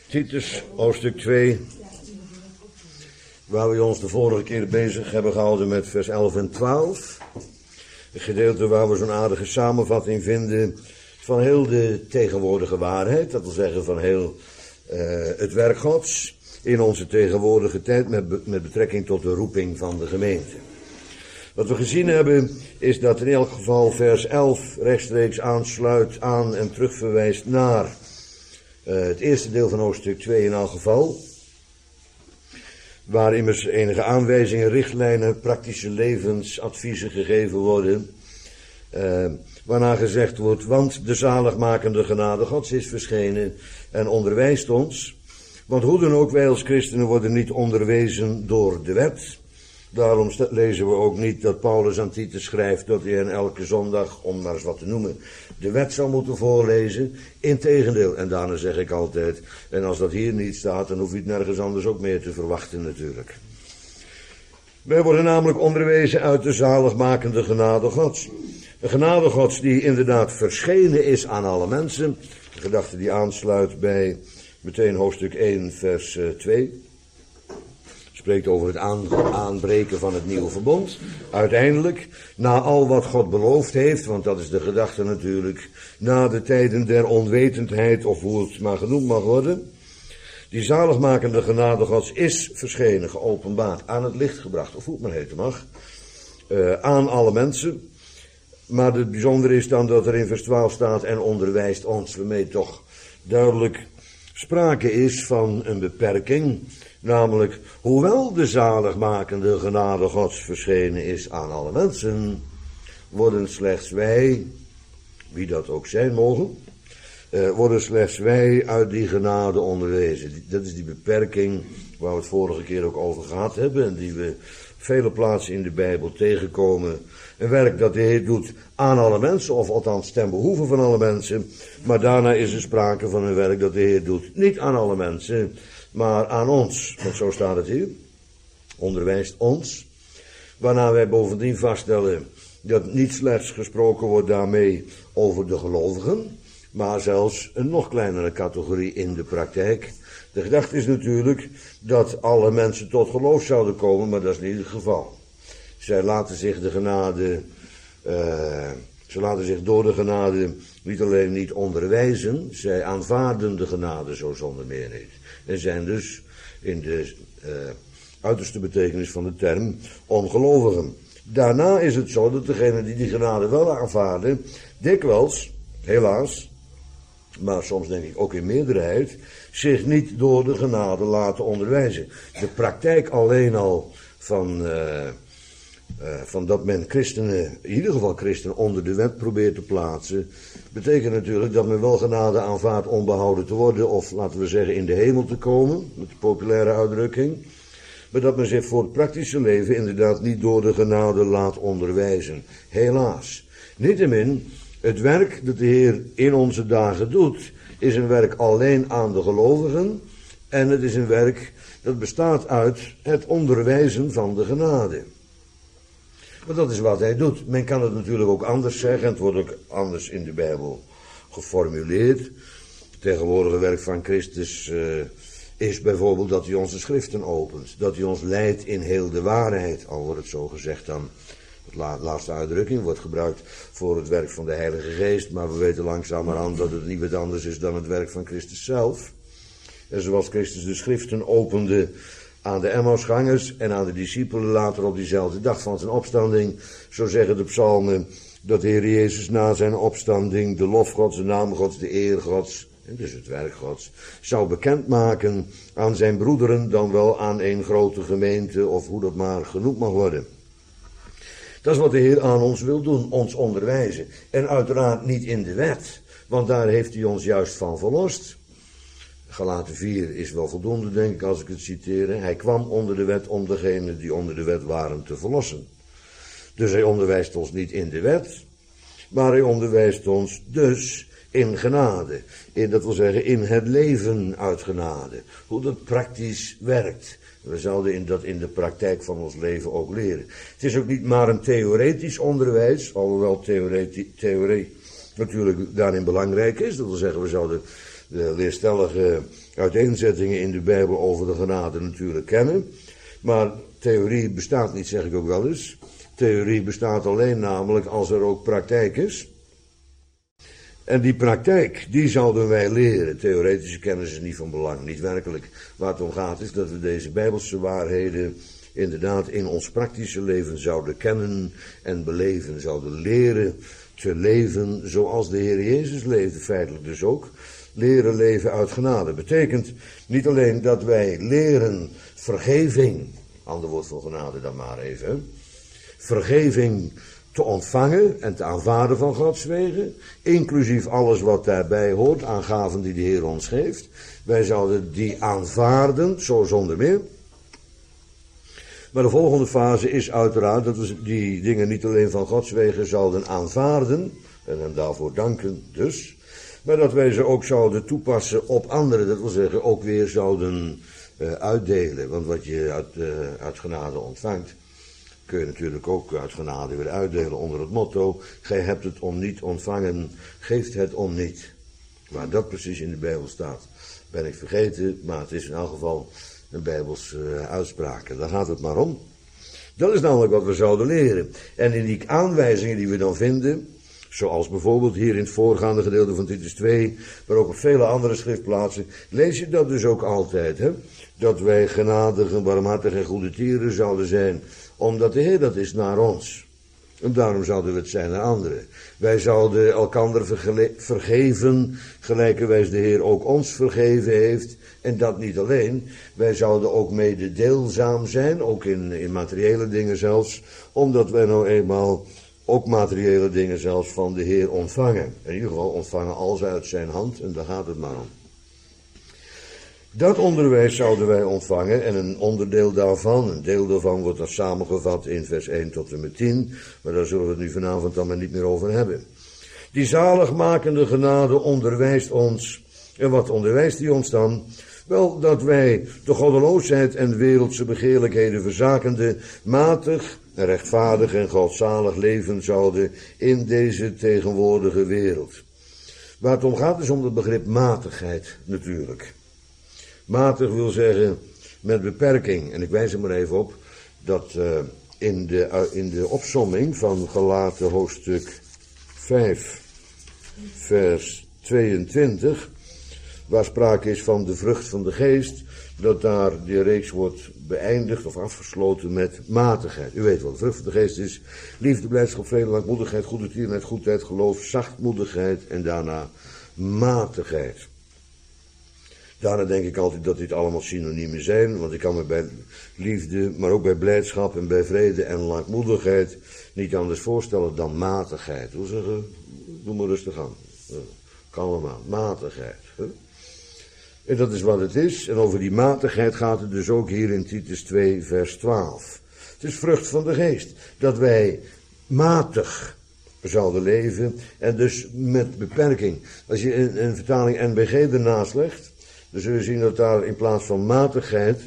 Titus, hoofdstuk 2, waar we ons de vorige keer bezig hebben gehouden met vers 11 en 12. Een gedeelte waar we zo'n aardige samenvatting vinden van heel de tegenwoordige waarheid. Dat wil zeggen van heel het werk Gods in onze tegenwoordige tijd met betrekking tot de roeping van de gemeente. Wat we gezien hebben is dat in elk geval vers 11 rechtstreeks aansluit aan en terugverwijst naar het eerste deel van hoofdstuk 2 in elk geval. Waar immers enige aanwijzingen, richtlijnen, praktische levensadviezen gegeven worden. Waarna gezegd wordt, want de zaligmakende genade Gods is verschenen en onderwijst ons. Want hoe dan ook, wij als christenen worden niet onderwezen door de wet. Daarom lezen we ook niet dat Paulus aan Titus schrijft dat hij hen elke zondag, om maar eens wat te noemen, de wet zou moeten voorlezen. Integendeel, en daarna zeg ik altijd, en als dat hier niet staat, dan hoef je het nergens anders ook meer te verwachten natuurlijk. Wij worden namelijk onderwezen uit de zaligmakende genade Gods. De genade Gods die inderdaad verschenen is aan alle mensen. Een gedachte die aansluit bij meteen hoofdstuk 1 vers 2. Spreekt over het aanbreken van het nieuwe verbond. Uiteindelijk, na al wat God beloofd heeft, want dat is de gedachte natuurlijk, na de tijden der onwetendheid, of hoe het maar genoemd mag worden. Die zaligmakende genade Gods is verschenen, geopenbaard, aan het licht gebracht, of hoe het maar heten mag, aan alle mensen. Maar het bijzondere is dan dat er in vers 12 staat, en onderwijst ons, waarmee toch duidelijk sprake is van een beperking. Namelijk, hoewel de zaligmakende genade Gods verschenen is aan alle mensen, worden slechts wij, wie dat ook zijn mogen, worden slechts wij uit die genade onderwezen. Dat is die beperking waar we het vorige keer ook over gehad hebben en die we vele plaatsen in de Bijbel tegenkomen. Een werk dat de Heer doet aan alle mensen, of althans ten behoeve van alle mensen. Maar daarna is er sprake van een werk dat de Heer doet niet aan alle mensen, maar aan ons. Want zo staat het hier. Onderwijst ons. Waarna wij bovendien vaststellen dat niet slechts gesproken wordt daarmee over de gelovigen, maar zelfs een nog kleinere categorie in de praktijk. De gedachte is natuurlijk dat alle mensen tot geloof zouden komen, maar dat is niet het geval. Zij laten zich door de genade niet alleen niet onderwijzen, zij aanvaarden de genade zo zonder meer niet. En zijn dus in de uiterste betekenis van de term ongelovigen. Daarna is het zo dat degenen die genade wel aanvaarden, dikwijls, helaas, maar soms denk ik ook in meerderheid, zich niet door de genade laten onderwijzen. De praktijk alleen al van dat men christenen, in ieder geval christenen, onder de wet probeert te plaatsen, betekent natuurlijk dat men wel genade aanvaardt onbehouden te worden, of laten we zeggen in de hemel te komen, met de populaire uitdrukking, maar dat men zich voor het praktische leven inderdaad niet door de genade laat onderwijzen. Helaas. Niettemin, het werk dat de Heer in onze dagen doet, is een werk alleen aan de gelovigen, en het is een werk dat bestaat uit het onderwijzen van de genade. Maar dat is wat hij doet. Men kan het natuurlijk ook anders zeggen. Het wordt ook anders in de Bijbel geformuleerd. Het tegenwoordige werk van Christus is bijvoorbeeld dat hij onze schriften opent. Dat hij ons leidt in heel de waarheid. Al wordt het zo gezegd dan. De laatste uitdrukking wordt gebruikt voor het werk van de Heilige Geest. Maar we weten langzamerhand dat het niet wat anders is dan het werk van Christus zelf. En zoals Christus de schriften opende aan de Emmausgangers en aan de discipelen later op diezelfde dag van zijn opstanding, zo zeggen de psalmen, dat de Heer Jezus na zijn opstanding de lof Gods, de naam Gods, de eer Gods, en dus het werk Gods, zou bekendmaken aan zijn broederen, dan wel aan een grote gemeente, of hoe dat maar genoemd mag worden. Dat is wat de Heer aan ons wil doen, ons onderwijzen. En uiteraard niet in de wet, want daar heeft hij ons juist van verlost. Galaten 4 is wel voldoende, denk ik, als ik het citeer. Hij kwam onder de wet om degenen die onder de wet waren te verlossen. Dus hij onderwijst ons niet in de wet, maar hij onderwijst ons dus in genade. Dat wil zeggen in het leven uit genade. Hoe dat praktisch werkt. We zouden dat in de praktijk van ons leven ook leren. Het is ook niet maar een theoretisch onderwijs, alhoewel theorie natuurlijk daarin belangrijk is. Dat wil zeggen, we zouden de leerstellige uiteenzettingen in de Bijbel over de genade natuurlijk kennen. Maar theorie bestaat niet, zeg ik ook wel eens. Theorie bestaat alleen namelijk als er ook praktijk is. En die praktijk, die zouden wij leren. Theoretische kennis is niet van belang, niet werkelijk. Waar het om gaat is dat we deze Bijbelse waarheden inderdaad in ons praktische leven zouden kennen en beleven. Zouden leren te leven zoals de Heer Jezus leefde, feitelijk dus ook. Leren leven uit genade. Betekent niet alleen dat wij leren vergeving, ander woord voor genade dan maar even, hè? Vergeving te ontvangen en te aanvaarden van Gods wegen, inclusief alles wat daarbij hoort, aan gaven die de Heer ons geeft. Wij zouden die aanvaarden, zo zonder meer. Maar de volgende fase is uiteraard dat we die dingen niet alleen van Gods wegen zouden aanvaarden, en hem daarvoor danken dus, maar dat wij ze ook zouden toepassen op anderen, dat wil zeggen ook weer zouden uitdelen. Want wat je uit genade ontvangt, kun je natuurlijk ook uit genade weer uitdelen onder het motto: gij hebt het om niet ontvangen, geeft het om niet. Waar dat precies in de Bijbel staat, ben ik vergeten, maar het is in elk geval een Bijbelse uitspraak. En daar gaat het maar om. Dat is namelijk wat we zouden leren. En in die aanwijzingen die we dan vinden, zoals bijvoorbeeld hier in het voorgaande gedeelte van Titus 2, maar ook op vele andere schriftplaatsen, lees je dat dus ook altijd, hè? Dat wij genadige, barmhartige en goede tieren zouden zijn, omdat de Heer dat is naar ons. En daarom zouden we het zijn naar anderen. Wij zouden elkander vergeven, gelijkerwijs de Heer ook ons vergeven heeft. En dat niet alleen. Wij zouden ook mededeelzaam zijn, ook in materiële dingen zelfs, omdat wij nou eenmaal ook materiële dingen zelfs van de Heer ontvangen. In ieder geval ontvangen alles uit zijn hand, en daar gaat het maar om. Dat onderwijs zouden wij ontvangen en een onderdeel daarvan, een deel daarvan wordt dan samengevat in vers 1 tot en met 10, maar daar zullen we het nu vanavond dan maar niet meer over hebben. Die zaligmakende genade onderwijst ons. En wat onderwijst die ons dan? Wel, dat wij de goddeloosheid en wereldse begeerlijkheden verzakende, matig, rechtvaardig en godzalig leven zouden in deze tegenwoordige wereld. Waar het om gaat is om het begrip matigheid natuurlijk. Matig wil zeggen met beperking. En ik wijs er maar even op dat in de opsomming van Galaten hoofdstuk 5 vers 22, waar sprake is van de vrucht van de geest, dat daar die reeks wordt beëindigd of afgesloten met matigheid. U weet wel, de vrucht van de geest is liefde, blijdschap, vrede, langmoedigheid, goede tierenheid, goedheid, geloof, zachtmoedigheid en daarna matigheid. Daarna denk ik altijd dat dit allemaal synoniemen zijn, want ik kan me bij liefde, maar ook bij blijdschap en bij vrede en langmoedigheid niet anders voorstellen dan matigheid. Hoe zeggen? Doe maar rustig aan. Kalm aan. Matigheid. En dat is wat het is. En over die matigheid gaat het dus ook hier in Titus 2 vers 12. Het is vrucht van de geest. Dat wij matig zouden leven en dus met beperking. Als je een vertaling NBG ernaast legt, dan zul je zien dat daar in plaats van matigheid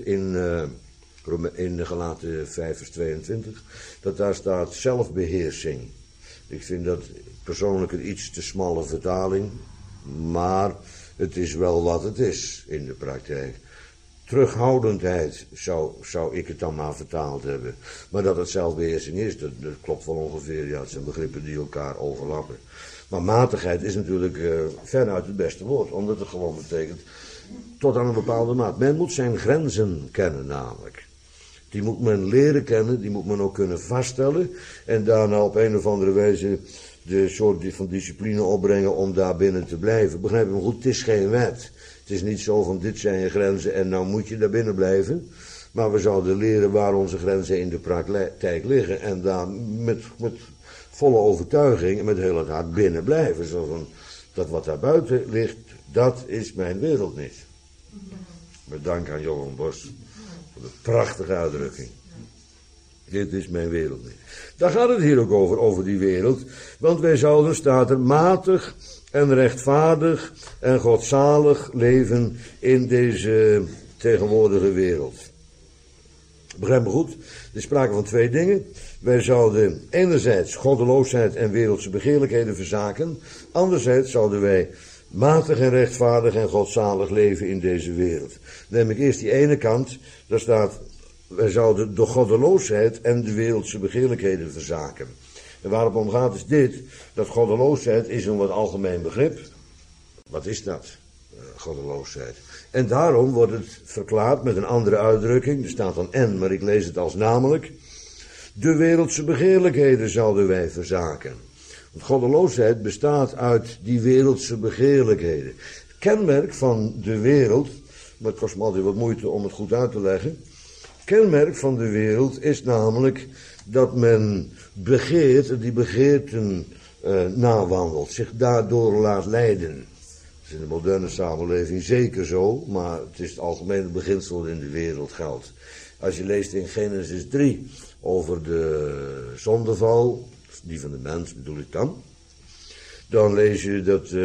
in Galaten 5 vers 22, dat daar staat zelfbeheersing. Ik vind dat persoonlijk een iets te smalle vertaling, maar het is wel wat het is in de praktijk. Terughoudendheid zou ik het dan maar vertaald hebben. Maar dat het zelfbeheersing is, dat klopt wel ongeveer. Ja, het zijn begrippen die elkaar overlappen. Maar matigheid is natuurlijk veruit het beste woord, omdat het gewoon betekent tot aan een bepaalde maat. Men moet zijn grenzen kennen namelijk. Die moet men leren kennen, die moet men ook kunnen vaststellen. En daarna op een of andere wijze de soort van discipline opbrengen om daar binnen te blijven. Begrijp je me goed, het is geen wet. Het is niet zo van dit zijn je grenzen en nou moet je daar binnen blijven. Maar we zouden leren waar onze grenzen in de praktijk liggen. En daar met volle overtuiging en met heel het hart binnen blijven. Zo van, dat wat daar buiten ligt, dat is mijn wereld niet. Met dank aan Johan Bos voor de prachtige uitdrukking. Dit is mijn wereld niet. Daar gaat het hier ook over die wereld. Want wij zouden, staat er, matig en rechtvaardig en godzalig leven in deze tegenwoordige wereld. Begrijp me goed? Er is sprake van twee dingen. Wij zouden enerzijds goddeloosheid en wereldse begeerlijkheden verzaken. Anderzijds zouden wij matig en rechtvaardig en godzalig leven in deze wereld. Dan neem ik eerst die ene kant, daar staat, wij zouden door goddeloosheid en de wereldse begeerlijkheden verzaken. En waar het om gaat is dit, dat goddeloosheid is een wat algemeen begrip. Wat is dat? Goddeloosheid. En daarom wordt het verklaard met een andere uitdrukking, er staat dan en, maar ik lees het als namelijk. De wereldse begeerlijkheden zouden wij verzaken. Want goddeloosheid bestaat uit die wereldse begeerlijkheden. Het kenmerk van de wereld, maar het kost me altijd wat moeite om het goed uit te leggen. Het kenmerk van de wereld is namelijk dat men begeert, die begeerten nawandelt, zich daardoor laat leiden. Dat is in de moderne samenleving zeker zo, maar het is het algemene beginsel dat in de wereld geldt. Als je leest in Genesis 3 over de zondeval, die van de mens bedoel ik dan lees je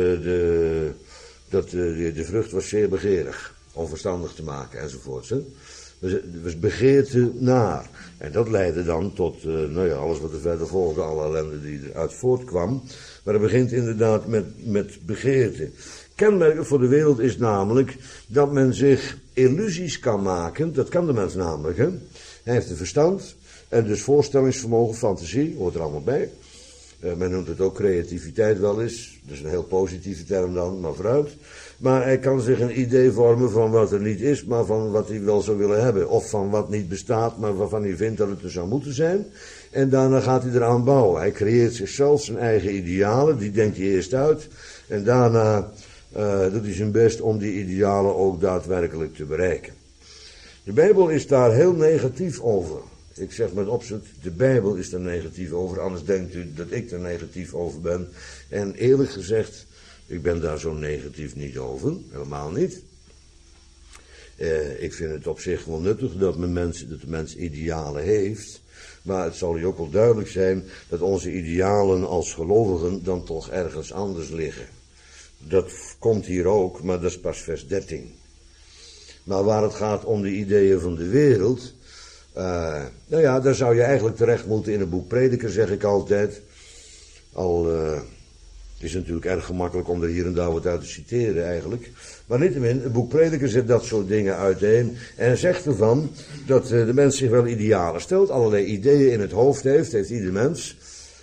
dat de vrucht was zeer begeerig, onverstandig te maken enzovoort. Er was begeerte naar. En dat leidde dan tot alles wat er verder volgde, alle ellende die eruit voortkwam. Maar het begint inderdaad met begeerte. Kenmerkend voor de wereld is namelijk dat men zich illusies kan maken. Dat kan de mens namelijk. Hè? Hij heeft een verstand en dus voorstellingsvermogen, fantasie, hoort er allemaal bij. Men noemt het ook creativiteit wel eens. Dat is een heel positieve term dan, maar vooruit. Maar hij kan zich een idee vormen van wat er niet is, maar van wat hij wel zou willen hebben. Of van wat niet bestaat, maar waarvan hij vindt dat het er zou moeten zijn. En daarna gaat hij eraan bouwen. Hij creëert zichzelf zijn eigen idealen, die denkt hij eerst uit. En daarna doet hij zijn best om die idealen ook daadwerkelijk te bereiken. De Bijbel is daar heel negatief over. Ik zeg met opzet, de Bijbel is er negatief over, anders denkt u dat ik er negatief over ben. En eerlijk gezegd, ik ben daar zo negatief niet over, helemaal niet. Ik vind het op zich wel nuttig dat de mens idealen heeft. Maar het zal u ook wel duidelijk zijn dat onze idealen als gelovigen dan toch ergens anders liggen. Dat komt hier ook, maar dat is pas vers 13. Maar waar het gaat om de ideeën van de wereld, daar zou je eigenlijk terecht moeten in het boek Prediker, zeg ik altijd. Het is natuurlijk erg gemakkelijk om er hier en daar wat uit te citeren eigenlijk. Maar niettemin, het boek Prediker zet dat soort dingen uiteen. En zegt ervan dat de mens zich wel idealen stelt. Allerlei ideeën in het hoofd heeft ieder mens.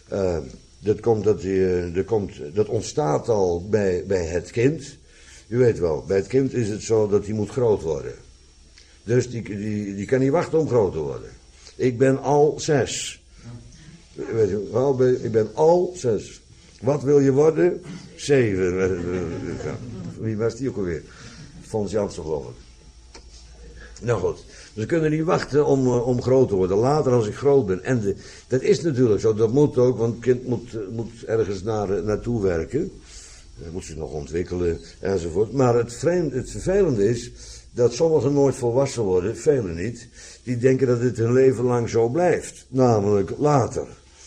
Dat ontstaat al bij het kind. U weet wel, bij het kind is het zo dat hij moet groot worden. Dus die kan niet wachten om groot te worden. Ik ben al 6. Weet je wel, ik ben al 6. Wat wil je worden? 7. Wie was die ook alweer? Fons Jansen, geloof ik. Nou goed, dus we kunnen niet wachten om groot te worden. Later als ik groot ben. En dat is natuurlijk zo, dat moet ook, want het kind moet ergens naartoe werken. Moet zich nog ontwikkelen enzovoort. Maar het vervelende is dat sommigen nooit volwassen worden, velen niet. Die denken dat het hun leven lang zo blijft. Namelijk later.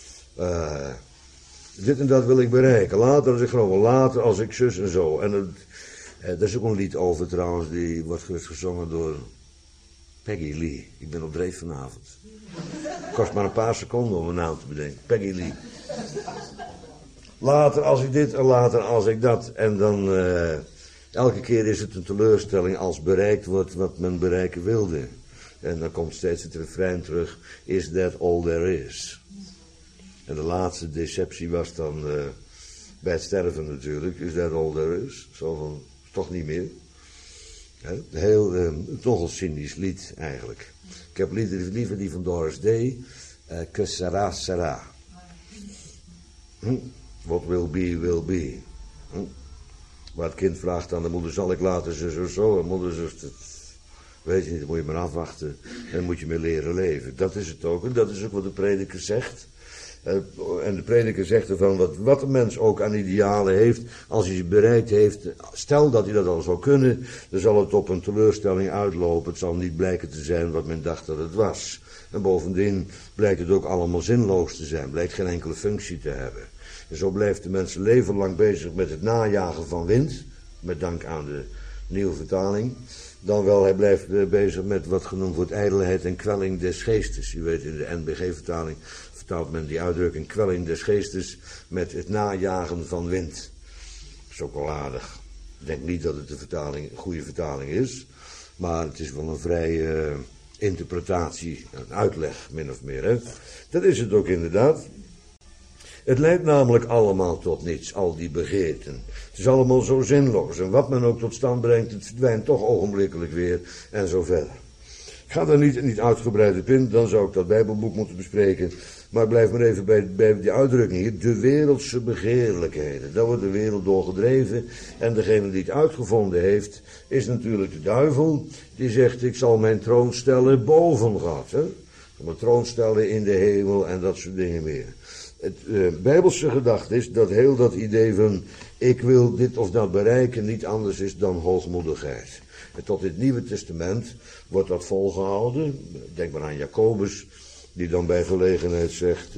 Dit en dat wil ik bereiken. Later als ik groot word, later als ik zus en zo. En daar is ook een lied over trouwens, die wordt gezongen door Peggy Lee. Ik ben op dreef vanavond. Het kost maar een paar seconden om een naam te bedenken. Peggy Lee. Later als ik dit en later als ik dat. En dan elke keer is het een teleurstelling als bereikt wordt wat men bereiken wilde. En dan komt steeds het refrein terug. Is that all there is? En de laatste deceptie was dan bij het sterven natuurlijk. Is that all there is? Zo van, toch niet meer. Toch een cynisch lied eigenlijk. Ik heb liever die van Doris Day. Que sera, sera. What will be, will be. Waar het kind vraagt aan de moeder, zal ik later zo. En moeder zegt, weet je niet, dan moet je maar afwachten. En dan moet je mee leren leven. Dat is het ook. En dat is ook wat de prediker zegt. En de prediker zegt ervan, wat een mens ook aan idealen heeft, als hij ze bereikt heeft, stel dat hij dat al zou kunnen, dan zal het op een teleurstelling uitlopen. Het zal niet blijken te zijn wat men dacht dat het was. En bovendien blijkt het ook allemaal zinloos te zijn, blijkt geen enkele functie te hebben. En zo blijft de mens leven lang bezig met het najagen van wind, met dank aan de nieuwe vertaling. Dan wel, hij blijft bezig met wat genoemd wordt ijdelheid en kwelling des geestes. U weet, in de NBG-vertaling vertaalt men die uitdrukking kwelling des geestes met het najagen van wind. Dat is ook wel aardig. Ik denk niet dat het een goede vertaling is, maar het is wel een vrije interpretatie, een uitleg, min of meer. Hè? Dat is het ook inderdaad. Het leidt namelijk allemaal tot niets, al die begeerten. Het is allemaal zo zinloos. En wat men ook tot stand brengt, het verdwijnt toch ogenblikkelijk weer en zo verder. Ik ga daar niet uitgebreid op in, dan zou ik dat Bijbelboek moeten bespreken. Maar ik blijf maar even bij die uitdrukking hier. De wereldse begeerlijkheden. Daar wordt de wereld door gedreven. En degene die het uitgevonden heeft, is natuurlijk de duivel. Die zegt, ik zal mijn troon stellen boven God. Hè? Mijn troon stellen in de hemel en dat soort dingen meer. Het Bijbelse gedachte is dat heel dat idee van ik wil dit of dat bereiken niet anders is dan hoogmoedigheid. En tot het Nieuwe Testament wordt dat volgehouden. Denk maar aan Jacobus, die dan bij gelegenheid zegt,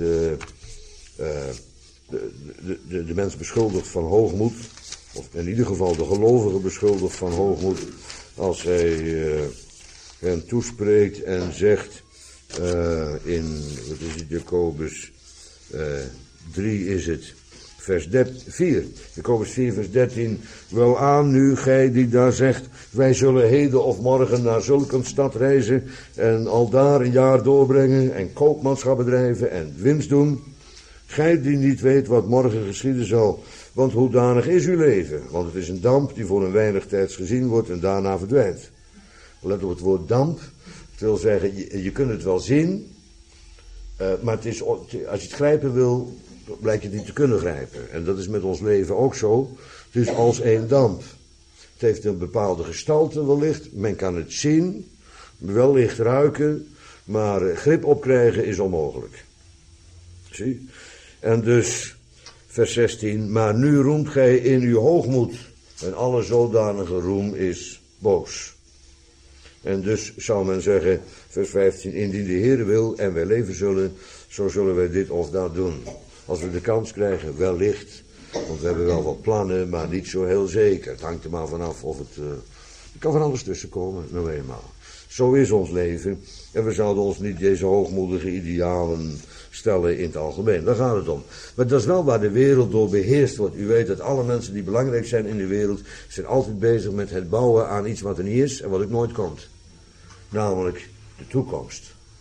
de mens beschuldigt van hoogmoed, of in ieder geval de gelovige beschuldigt van hoogmoed, als hij hen toespreekt en zegt in, wat is het, Jacobus 3 is het, vers 4. Jacobus 4 vers 13. Welaan nu gij die daar zegt, wij zullen heden of morgen naar zulke een stad reizen en aldaar een jaar doorbrengen en koopmanschap bedrijven en winst doen. Gij die niet weet wat morgen geschieden zal, want hoedanig is uw leven? Want het is een damp die voor een weinig tijds gezien wordt en daarna verdwijnt. Let op het woord damp. Het wil zeggen, je kunt het wel zien, maar het is, als je het grijpen wil, blijkt je het niet te kunnen grijpen. En dat is met ons leven ook zo. Het is als een damp. Het heeft een bepaalde gestalte wellicht. Men kan het zien, wellicht ruiken, maar grip opkrijgen is onmogelijk. Zie? En dus, vers 16, maar nu roemt gij in uw hoogmoed. En alle zodanige roem is boos. En dus zou men zeggen, vers 15, indien de Heer wil en wij leven zullen, zo zullen wij dit of dat doen. Als we de kans krijgen, wellicht. Want we hebben wel wat plannen, maar niet zo heel zeker. Het hangt er maar vanaf of het... er kan van alles tussenkomen, nou eenmaal. Zo is ons leven. En we zouden ons niet deze hoogmoedige idealen stellen in het algemeen. Daar gaat het om. Maar dat is wel waar de wereld door beheerst wordt. U weet dat alle mensen die belangrijk zijn in de wereld, zijn altijd bezig met het bouwen aan iets wat er niet is en wat ook nooit komt. Namelijk de toekomst.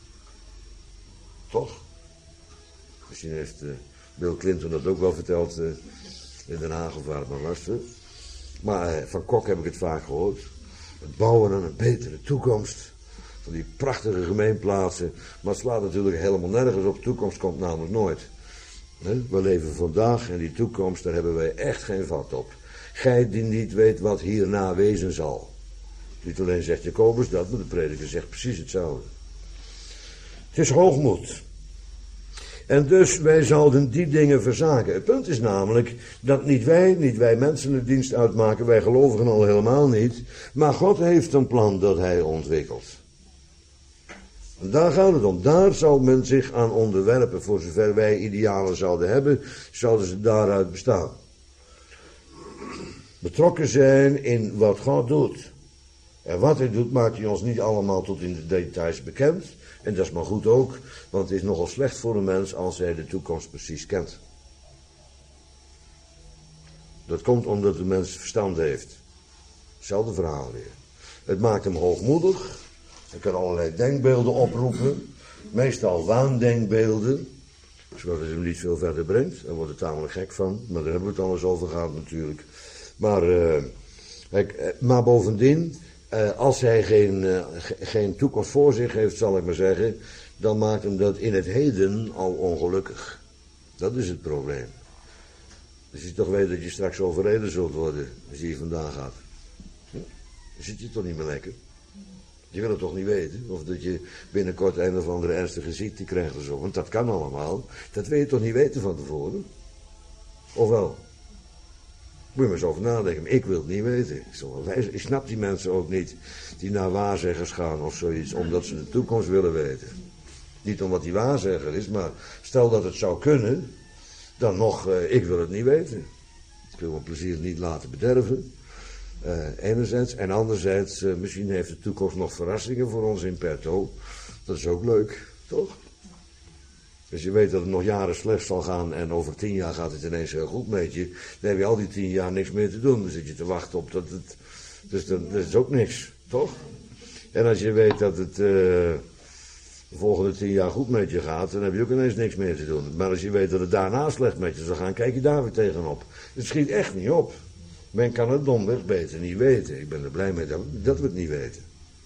Toch? Misschien heeft Bill Clinton dat ook wel verteld in Den Haag of waar het maar was. Maar van Kok heb ik het vaak gehoord. Het bouwen aan een betere toekomst. Van die prachtige gemeenplaatsen. Maar het slaat natuurlijk helemaal nergens op. De toekomst komt namelijk nooit. We leven vandaag en die toekomst, daar hebben wij echt geen vat op. Gij die niet weet wat hierna wezen zal. Niet alleen zegt Jacobus dat, maar de prediker zegt precies hetzelfde. Het is hoogmoed. En dus wij zouden die dingen verzaken. Het punt is namelijk dat niet wij mensen de dienst uitmaken, wij gelovigen al helemaal niet. Maar God heeft een plan dat hij ontwikkelt. En daar gaat het om. Daar zal men zich aan onderwerpen. Voor zover wij idealen zouden hebben, zouden ze daaruit bestaan. Betrokken zijn in wat God doet. En wat hij doet, maakt hij ons niet allemaal tot in de details bekend. En dat is maar goed ook, want het is nogal slecht voor een mens als hij de toekomst precies kent. Dat komt omdat de mens verstand heeft. Hetzelfde verhaal weer. Het maakt hem hoogmoedig. Hij kan allerlei denkbeelden oproepen. Meestal waandenkbeelden. Zodat het hem niet veel verder brengt. Daar wordt het tamelijk gek van. Maar daar hebben we het al eens over gehad natuurlijk. Maar bovendien, als hij geen toekomst voor zich heeft, zal ik maar zeggen, dan maakt hem dat in het heden al ongelukkig. Dat is het probleem. Dus je toch weet dat je straks overreden zult worden, als je hier vandaan gaat. Dan zit je toch niet meer lekker. Je wil het toch niet weten, of dat je binnenkort een of andere ernstige ziekte krijgt of zo, want dat kan allemaal. Dat wil je toch niet weten van tevoren? Of wel? Moet je maar eens over nadenken. Ik wil het niet weten. Ik snap die mensen ook niet die naar waarzeggers gaan of zoiets, omdat ze de toekomst willen weten. Niet omdat die waarzegger is, maar stel dat het zou kunnen, dan nog, ik wil het niet weten. Ik wil mijn plezier niet laten bederven. Enerzijds. En anderzijds, misschien heeft de toekomst nog verrassingen voor ons in petto. Dat is ook leuk, toch? Dus je weet dat het nog jaren slecht zal gaan en over 10 jaar gaat het ineens heel goed met je. Dan heb je al die 10 jaar niks meer te doen. Dan zit je te wachten op dat het... Dus dat is ook niks, toch? En als je weet dat het de volgende 10 jaar goed met je gaat, dan heb je ook ineens niks meer te doen. Maar als je weet dat het daarna slecht met je zal gaan, kijk je daar weer tegenop. Het schiet echt niet op. Men kan het domweg beter niet weten. Ik ben er blij mee dat we het niet weten.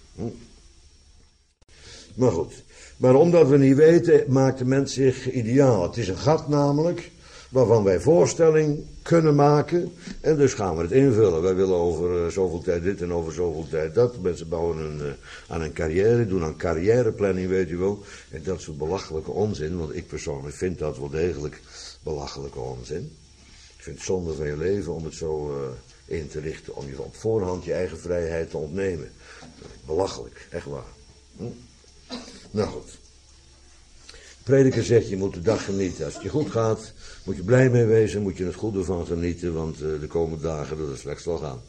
Maar goed. Maar omdat we niet weten, maakt de mens zich ideaal. Het is een gat namelijk, waarvan wij voorstelling kunnen maken. En dus gaan we het invullen. Wij willen over zoveel tijd dit en over zoveel tijd dat. Mensen bouwen aan een carrière, doen aan carrièreplanning, weet u wel. En dat soort belachelijke onzin, want ik persoonlijk vind dat wel degelijk belachelijke onzin. Ik vind het zonde van je leven om het zo in te richten, om je op voorhand je eigen vrijheid te ontnemen. Belachelijk, echt waar. Nou goed. De prediker zegt, je moet de dag genieten. Als het je goed gaat, moet je blij mee wezen, moet je het goede van genieten, want de komende dagen dat het slecht zal gaan.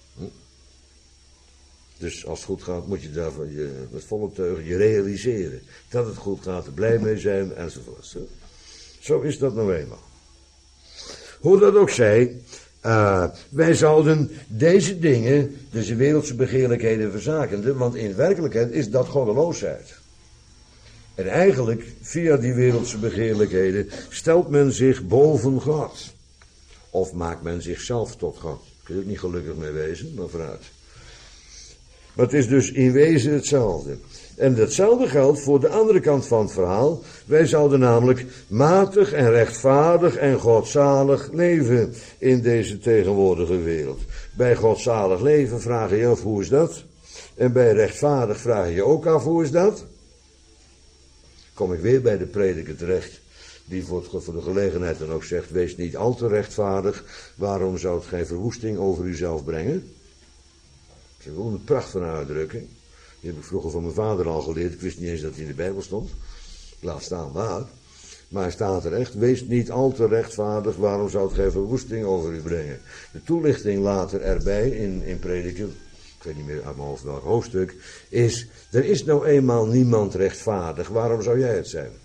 Dus als het goed gaat, moet je daarvan met volle teugen je realiseren. Dat het goed gaat, er blij mee zijn, enzovoort. Zo is dat nou eenmaal. Hoe dat ook zij, wij zouden deze dingen, deze wereldse begeerlijkheden verzakenden, want in werkelijkheid is dat goddeloosheid. En eigenlijk, via die wereldse begeerlijkheden, stelt men zich boven God. Of maakt men zichzelf tot God. Daar kun je ook niet gelukkig mee wezen, maar vooruit. Maar het is dus in wezen hetzelfde. En datzelfde geldt voor de andere kant van het verhaal. Wij zouden namelijk matig en rechtvaardig en godzalig leven in deze tegenwoordige wereld. Bij godzalig leven vraag je je af, hoe is dat? En bij rechtvaardig vraag je je ook af, hoe is dat? Kom ik weer bij de prediker terecht, die voor de gelegenheid dan ook zegt, wees niet al te rechtvaardig, waarom zou het geen verwoesting over uzelf brengen? Dat is gewoon een prachtige uitdrukking. Die heb ik vroeger van mijn vader al geleerd, ik wist niet eens dat hij in de Bijbel stond. Laat staan waar. Maar hij staat er echt, wees niet al te rechtvaardig, waarom zou het geen verwoesting over u brengen? De toelichting later erbij in prediker, ik weet niet meer uit mijn hoofd welk hoofdstuk, is, er is nou eenmaal niemand rechtvaardig, waarom zou jij het zijn?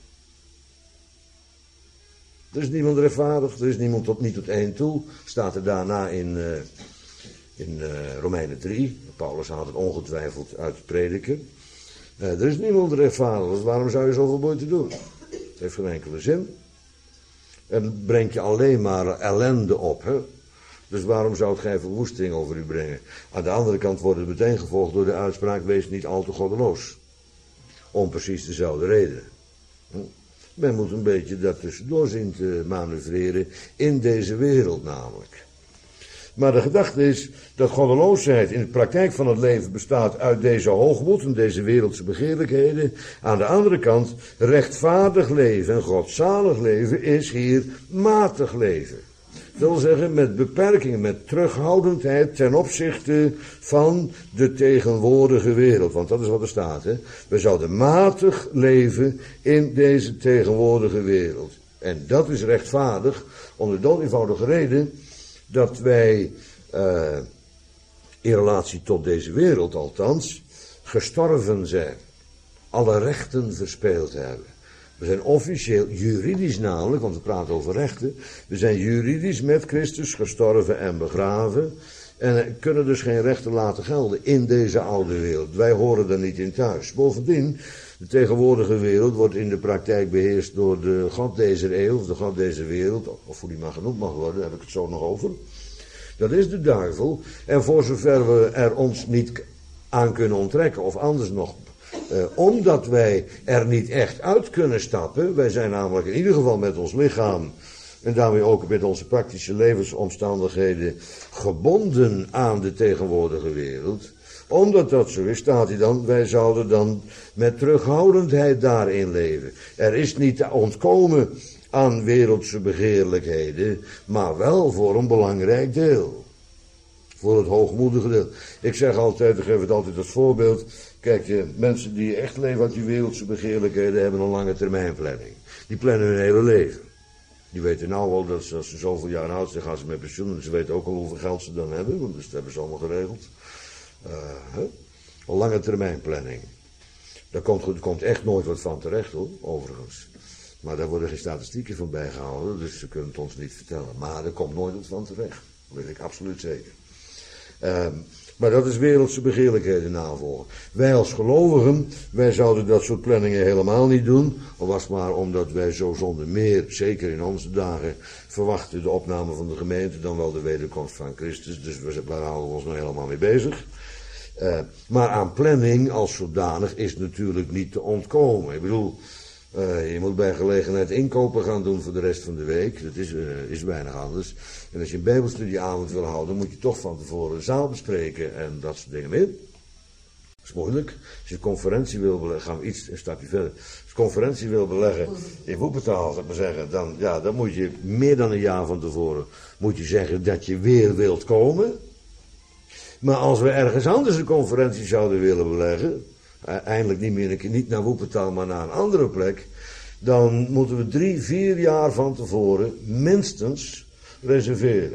Er is niemand rechtvaardig, er is niemand niet tot één toe, staat er daarna in Romeinen 3, Paulus haalt het ongetwijfeld uit prediken. Er is niemand rechtvaardig, dus waarom zou je zoveel moeite doen? Het heeft geen enkele zin. En het brengt je alleen maar ellende op, hè? Dus waarom zou het geen verwoesting over u brengen? Aan de andere kant wordt het meteen gevolgd door de uitspraak, wees niet al te goddeloos. Om precies dezelfde reden. Men moet een beetje dat tussendoor zien te manoeuvreren in deze wereld namelijk. Maar de gedachte is dat goddeloosheid in de praktijk van het leven bestaat uit deze hoogmoed en deze wereldse begeerlijkheden. Aan de andere kant, rechtvaardig leven en godzalig leven is hier matig leven. Dat wil zeggen met beperkingen, met terughoudendheid ten opzichte van de tegenwoordige wereld. Want dat is wat er staat. Hè? We zouden matig leven in deze tegenwoordige wereld. En dat is rechtvaardig om de dood eenvoudige reden dat wij in relatie tot deze wereld althans gestorven zijn. Alle rechten verspeeld hebben. We zijn officieel, juridisch namelijk, want we praten over rechten. We zijn juridisch met Christus gestorven en begraven. En kunnen dus geen rechten laten gelden in deze oude wereld. Wij horen daar niet in thuis. Bovendien, de tegenwoordige wereld wordt in de praktijk beheerst door de God deze eeuw, of de God deze wereld, of hoe die maar genoemd mag worden, daar heb ik het zo nog over. Dat is de duivel. En voor zover we er ons niet aan kunnen onttrekken, of anders nog, omdat wij er niet echt uit kunnen stappen, wij zijn namelijk in ieder geval met ons lichaam en daarmee ook met onze praktische levensomstandigheden gebonden aan de tegenwoordige wereld. Omdat dat zo is, staat hij dan, wij zouden dan met terughoudendheid daarin leven. Er is niet te ontkomen aan wereldse begeerlijkheden, maar wel voor een belangrijk deel. Voor het hoogmoedige deel. Ik zeg altijd, ik geef het altijd als voorbeeld. Kijk, mensen die echt leven uit die wereldse begeerlijkheden hebben een lange termijnplanning. Die plannen hun hele leven. Die weten nou wel dat als ze zoveel jaar oud zijn, gaan ze met pensioen. En ze weten ook al hoeveel geld ze dan hebben, want dus dat hebben ze allemaal geregeld. Een lange termijnplanning. Daar komt echt nooit wat van terecht hoor, overigens. Maar daar worden geen statistieken van bijgehouden, dus ze kunnen het ons niet vertellen. Maar er komt nooit wat van terecht. Dat weet ik absoluut zeker. Maar dat is wereldse begeerlijkheden navolgen. Wij als gelovigen, wij zouden dat soort planningen helemaal niet doen. Al was het maar omdat wij zo zonder meer, zeker in onze dagen, verwachten de opname van de gemeente, dan wel de wederkomst van Christus. Dus daar houden we ons nog helemaal mee bezig. Maar aan planning als zodanig is natuurlijk niet te ontkomen. Ik bedoel, je moet bij gelegenheid inkopen gaan doen voor de rest van de week. Dat is weinig anders. En als je een bijbelstudieavond wil houden, moet je toch van tevoren een zaal bespreken en dat soort dingen meer. Dat is moeilijk. Als je een conferentie wil beleggen, gaan we een stapje verder. Als je een conferentie wil beleggen in Woepetaal, zou ik maar zeggen, dan moet je meer dan een jaar van tevoren moet je zeggen dat je weer wilt komen. Maar als we ergens anders een conferentie zouden willen beleggen, eindelijk niet naar Woepetaal, maar naar een andere plek, dan moeten we 3-4 jaar van tevoren minstens reserveren.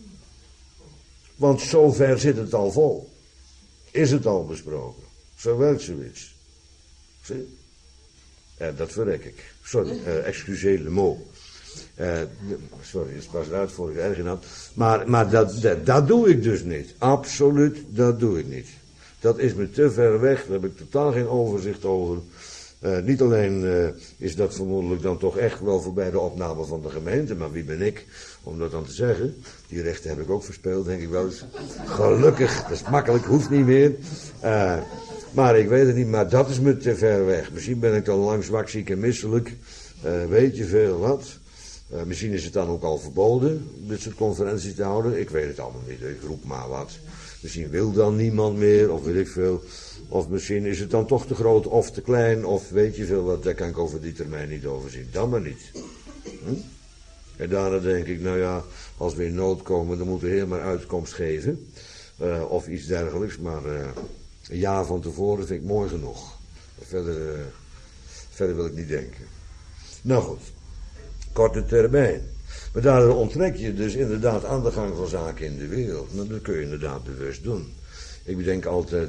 Want zover zit het al vol. Is het al besproken. Zo werkt zoiets. Zie? Dat verrek ik. Sorry, excusez le mot. Sorry, dat was eruit voor ik erg in had. Maar dat doe ik dus niet. Absoluut, dat doe ik niet. Dat is me te ver weg, daar heb ik totaal geen overzicht over. Niet alleen is dat vermoedelijk dan toch echt wel voorbij de opname van de gemeente, maar wie ben ik om dat dan te zeggen? Die rechten heb ik ook verspeeld, denk ik wel eens. Gelukkig, dat is makkelijk, hoeft niet meer. Maar ik weet het niet, maar dat is me te ver weg. Misschien ben ik dan lang zwak, ziek en misselijk. Weet je veel wat. Misschien is het dan ook al verboden, dit soort conferenties te houden. Ik weet het allemaal niet, ik roep maar wat. Misschien wil dan niemand meer, of weet ik veel. Of misschien is het dan toch te groot of te klein, of weet je veel wat. Daar kan ik over die termijn niet overzien. Dan maar niet. En daarna denk ik, nou ja, als we in nood komen, dan moet de Heer maar uitkomst geven. Of iets dergelijks, maar een jaar van tevoren vind ik mooi genoeg. Verder wil ik niet denken. Nou goed, korte termijn. Maar daardoor onttrek je dus inderdaad aan de gang van zaken in de wereld. Maar dat kun je inderdaad bewust doen. Ik bedenk altijd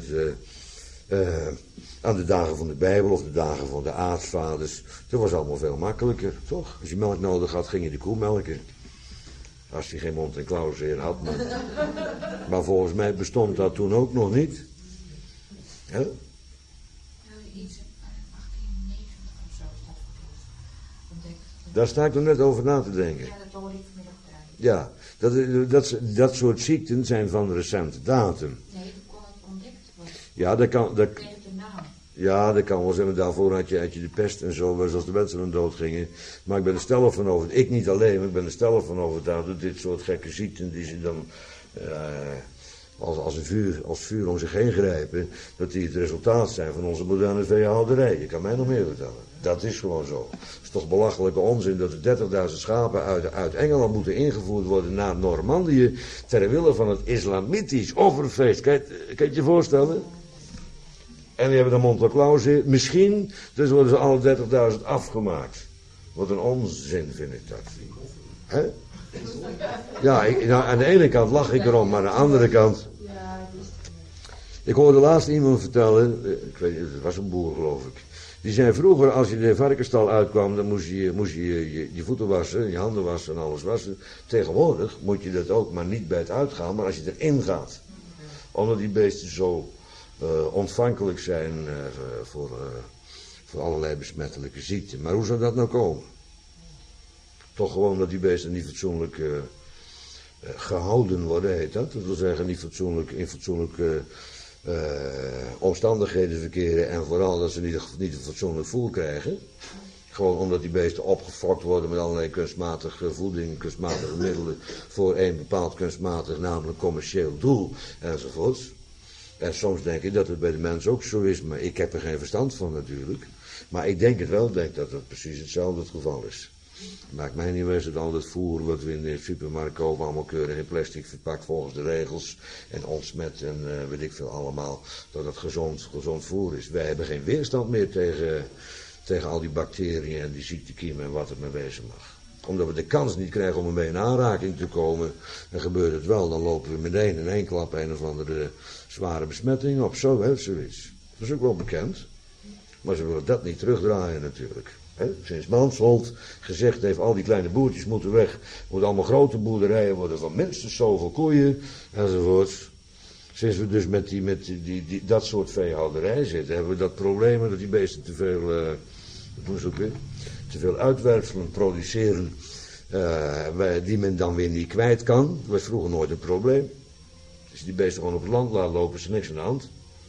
aan de dagen van de Bijbel of de dagen van de aartsvaders. Dat was allemaal veel makkelijker, toch? Als je melk nodig had, ging je de koe melken. Als je geen mond en klauwzeer had. Maar volgens mij bestond dat toen ook nog niet. Hè? Iets in 1890 of zo is dat ontdekt. Daar sta ik er net over na te denken. Ja, dat hoorde ik vanmiddag thuis. Ja, dat soort ziekten zijn van recente datum. Nee, dat kon het ontdekt worden. Ja, dat kan. Kreeg de naam. Ja, dat kan wel zijn. Daarvoor had je de pest en zo, zoals de mensen dan dood gingen. Maar ik ben er stellig van overtuigd. Ik niet alleen, maar ik ben er stellig van overtuigd dat dit soort gekke ziekten die ze dan als vuur om zich heen grijpen, dat die het resultaat zijn van onze moderne veehouderij. Je kan mij nog meer vertellen. Dat is gewoon zo. Het is toch belachelijke onzin dat er 30.000 schapen uit Engeland moeten ingevoerd worden naar Normandië ter wille van het islamitisch offerfeest. Kan je het je voorstellen? En die hebben de Monte misschien, dus worden ze alle 30.000 afgemaakt. Wat een onzin vind ik dat. Hè? Ja, aan de ene kant lach ik erom, maar aan de andere kant. Ik hoorde laatst iemand vertellen, ik weet niet, het was een boer geloof ik. Die zei vroeger als je de varkensstal uitkwam, dan moest je je voeten wassen, je handen wassen en alles wassen. Tegenwoordig moet je dat ook, maar niet bij het uitgaan, maar als je erin gaat. Omdat die beesten zo ontvankelijk zijn voor allerlei besmettelijke ziekten. Maar hoe zou dat nou komen? Toch gewoon dat die beesten niet fatsoenlijk gehouden worden, heet dat. Dat wil zeggen niet fatsoenlijk, in fatsoenlijke omstandigheden verkeren en vooral dat ze niet een fatsoenlijk voer krijgen. Gewoon omdat die beesten opgefokt worden met allerlei kunstmatige voeding, kunstmatige middelen voor een bepaald kunstmatig, namelijk commercieel doel enzovoorts. En soms denk ik dat het bij de mens ook zo is, maar ik heb er geen verstand van natuurlijk. Maar ik denk het wel, denk dat het precies hetzelfde het geval is. Maakt mij niet wijs dat al dat voer wat we in de supermarkt kopen allemaal keurig in plastic verpakt volgens de regels en ontsmet en weet ik veel allemaal, dat het gezond voer is. Wij hebben geen weerstand meer tegen al die bacteriën en die ziektekiemen en wat het maar wezen mag. Omdat we de kans niet krijgen om ermee in aanraking te komen, en gebeurt het wel, dan lopen we meteen in één klap een of andere zware besmetting op. Zo, hè, zoiets. Dat is ook wel bekend. Maar ze willen dat niet terugdraaien natuurlijk. Sinds Mansholt gezegd heeft, al die kleine boertjes moeten weg. Moeten allemaal grote boerderijen worden van minstens zoveel koeien, enzovoort. Sinds we dus met dat soort veehouderij zitten, hebben we dat probleem dat die beesten te veel uitwerpselen produceren, die men dan weer niet kwijt kan. Dat was vroeger nooit een probleem. Als je die beesten gewoon op het land laat lopen, is er niks aan de hand.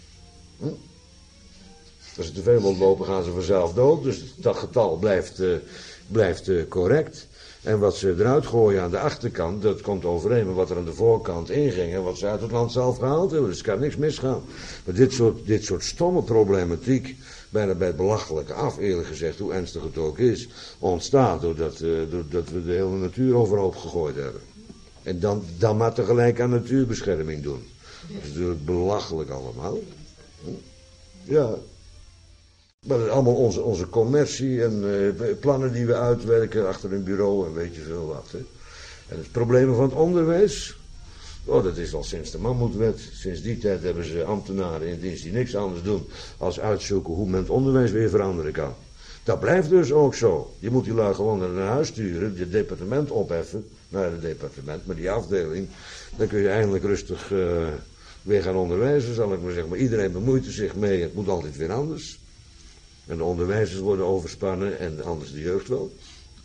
Als ze te veel lopen, gaan ze vanzelf dood. Dus dat getal blijft correct. En wat ze eruit gooien aan de achterkant, dat komt overeen met wat er aan de voorkant inging en wat ze uit het land zelf gehaald hebben. Dus er kan niks misgaan. Maar dit soort stomme problematiek, bijna bij het belachelijke af, eerlijk gezegd, hoe ernstig het ook is, ontstaat doordat we de hele natuur overhoop gegooid hebben. En dan maar tegelijk aan natuurbescherming doen. Dat is natuurlijk belachelijk allemaal. Ja. Maar dat is allemaal onze commercie en plannen die we uitwerken achter een bureau en weet je veel wat. Hè. En het probleem van het onderwijs, dat is al sinds de Mammoetwet. Sinds die tijd hebben ze ambtenaren in dienst die niks anders doen als uitzoeken hoe men het onderwijs weer veranderen kan. Dat blijft dus ook zo. Je moet die lui gewoon naar een huis sturen, het departement opheffen, naar het departement, maar die afdeling, dan kun je eindelijk rustig weer gaan onderwijzen, zal ik maar zeggen. Maar iedereen bemoeit er zich mee, het moet altijd weer anders. En de onderwijzers worden overspannen en anders de jeugd wel.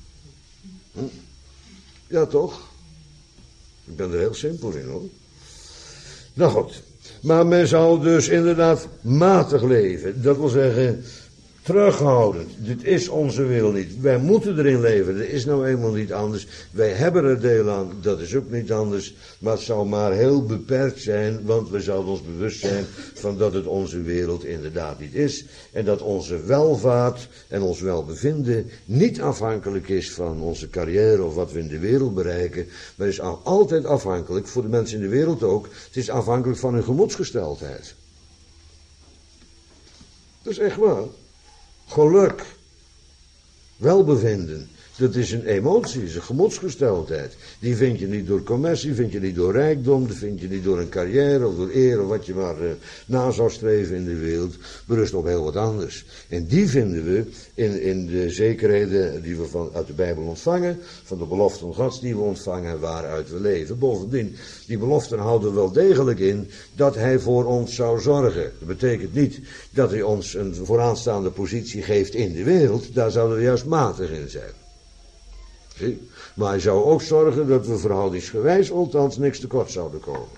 Ja, toch? Ik ben er heel simpel in, hoor. Nou goed. Maar men zou dus inderdaad matig leven. Dat wil zeggen, terughoudend. Dit is onze wil niet. Wij moeten erin leven. Dat is nou eenmaal niet anders. Wij hebben er deel aan. Dat is ook niet anders. Maar het zou maar heel beperkt zijn. Want we zouden ons bewust zijn van dat het onze wereld inderdaad niet is. En dat onze welvaart en ons welbevinden niet afhankelijk is van onze carrière of wat we in de wereld bereiken. Maar het is altijd afhankelijk, voor de mensen in de wereld ook. Het is afhankelijk van hun gemoedsgesteldheid. Dat is echt waar. Geluk, welbevinden, dat is een emotie, is een gemoedsgesteldheid. Die vind je niet door commercie, vind je niet door rijkdom, dat vind je niet door een carrière of door eer of wat je maar na zou streven in de wereld. Berust op heel wat anders. En die vinden we in de zekerheden die we uit de Bijbel ontvangen, van de beloften Gods die we ontvangen, waaruit we leven. Bovendien, die beloften houden wel degelijk in dat hij voor ons zou zorgen. Dat betekent niet dat hij ons een vooraanstaande positie geeft in de wereld, daar zouden we juist matig in zijn. Zie? Maar hij zou ook zorgen dat we verhoudingsgewijs althans niks tekort zouden komen.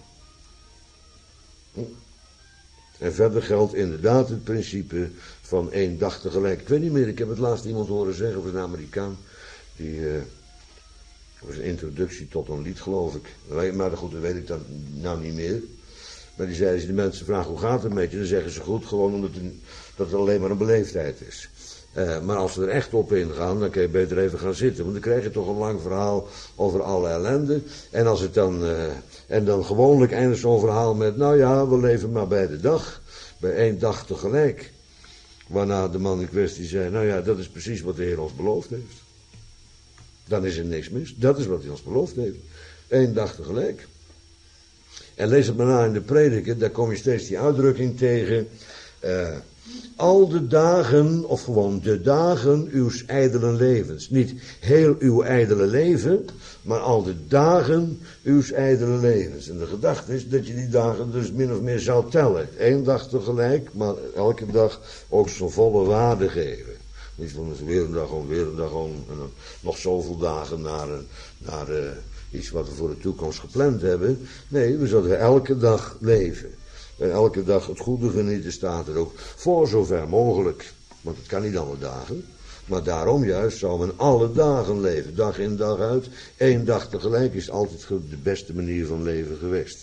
En verder geldt inderdaad het principe van 1 dag tegelijk. Ik weet niet meer, ik heb het laatst iemand horen zeggen, of een Amerikaan, die was een introductie tot een lied, geloof ik. Maar goed, dat weet ik dan nou niet meer. Maar die zei, als je de mensen vraagt hoe gaat het met je, dan zeggen ze goed, gewoon omdat dat het alleen maar een beleefdheid is. Maar als we er echt op ingaan, dan kun je beter even gaan zitten. Want dan krijg je toch een lang verhaal over alle ellende. En als het dan, en dan gewoonlijk eindigt zo'n verhaal met, nou ja, we leven maar bij de dag. Bij 1 dag tegelijk. Waarna de man in kwestie zei, nou ja, dat is precies wat de Heer ons beloofd heeft. Dan is er niks mis. Dat is wat hij ons beloofd heeft. 1 dag tegelijk. En lees het maar na in de Prediker, daar kom je steeds die uitdrukking tegen. Al de dagen, of gewoon de dagen uws ijdele levens. Niet heel uw ijdele leven, maar al de dagen uws ijdele levens. En de gedachte is dat je die dagen dus min of meer zou tellen. 1 dag tegelijk, maar elke dag ook zijn volle waarde geven. Niet van weer een dag gewoon, en dan nog zoveel dagen naar iets wat we voor de toekomst gepland hebben. Nee, we zullen elke dag leven. En elke dag het goede genieten, staat er ook, voor zover mogelijk. Want het kan niet alle dagen. Maar daarom juist zou men alle dagen leven. Dag in, dag uit. 1 dag tegelijk is altijd de beste manier van leven geweest.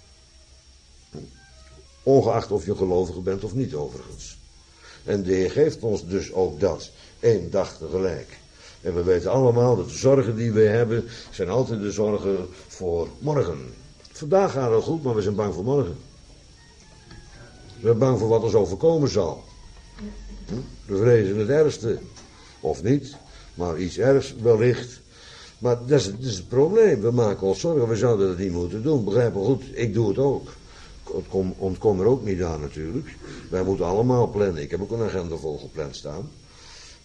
Ongeacht of je gelovige bent of niet overigens. En de Heer geeft ons dus ook dat. 1 dag tegelijk. En we weten allemaal dat de zorgen die we hebben, zijn altijd de zorgen voor morgen. Vandaag gaat het goed, maar we zijn bang voor morgen. We zijn bang voor wat ons overkomen zal. We vrezen het ergste. Of niet, maar iets ergs wellicht. Maar dat is het probleem. We maken ons zorgen, we zouden dat niet moeten doen. Begrijp me goed, ik doe het ook. Ik ontkom er ook niet aan natuurlijk. Wij moeten allemaal plannen. Ik heb ook een agenda vol gepland staan.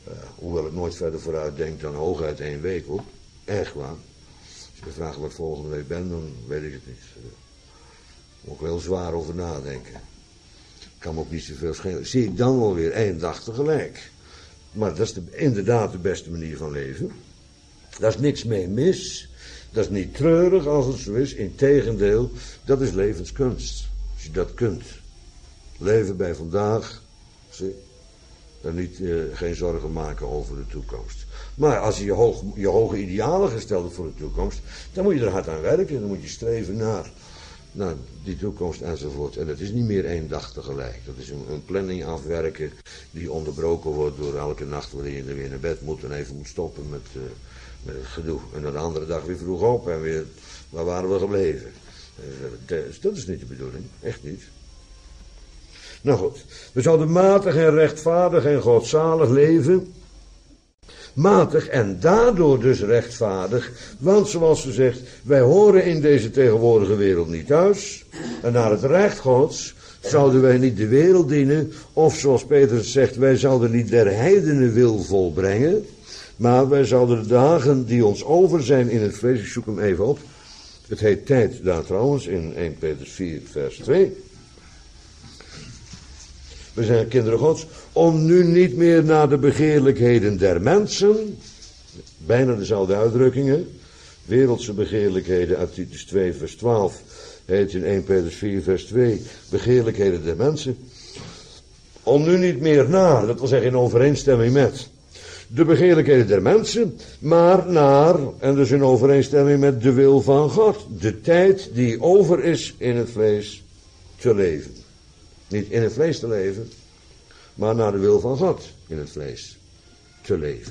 Hoewel ik nooit verder vooruit denk dan hooguit 1 week, hoor. Echt waar. Als je me vraagt wat ik volgende week ben, dan weet ik het niet. Daar moet ik wel zwaar over nadenken. Kan me ook niet zoveel schelen. Zie ik dan wel weer 1 dag tegelijk. Maar dat is inderdaad de beste manier van leven. Daar is niks mee mis. Dat is niet treurig als het zo is. Integendeel, dat is levenskunst. Als je dat kunt. Leven bij vandaag. Zie. En niet, geen zorgen maken over de toekomst. Maar als je je hoge idealen gesteld hebt voor de toekomst, dan moet je er hard aan werken. Dan moet je streven naar die toekomst enzovoort. En dat is niet meer 1 dag tegelijk. Dat is een planning afwerken die onderbroken wordt door elke nacht waarin je er weer naar bed moet en even moet stoppen met het gedoe. En dan de andere dag weer vroeg op en weer, waar waren we gebleven? Dat is niet de bedoeling. Echt niet. Nou goed, we zouden matig en rechtvaardig en godzalig leven. Matig en daardoor dus rechtvaardig. Want zoals ze zegt, wij horen in deze tegenwoordige wereld niet thuis. En naar het recht Gods zouden wij niet de wereld dienen. Of zoals Petrus zegt, wij zouden niet der heidenen wil volbrengen. Maar wij zouden de dagen die ons over zijn in het vlees, ik zoek hem even op. Het heet tijd daar trouwens in 1 Petrus 4 vers 2. We zijn kinderen Gods, om nu niet meer naar de begeerlijkheden der mensen, bijna dezelfde uitdrukkingen, wereldse begeerlijkheden uit Titus 2 vers 12, heet in 1 Petrus 4 vers 2, begeerlijkheden der mensen, om nu niet meer naar, dat wil zeggen in overeenstemming met, de begeerlijkheden der mensen, maar naar, en dus in overeenstemming met de wil van God, de tijd die over is in het vlees te leven. Niet in het vlees te leven, maar naar de wil van God in het vlees te leven.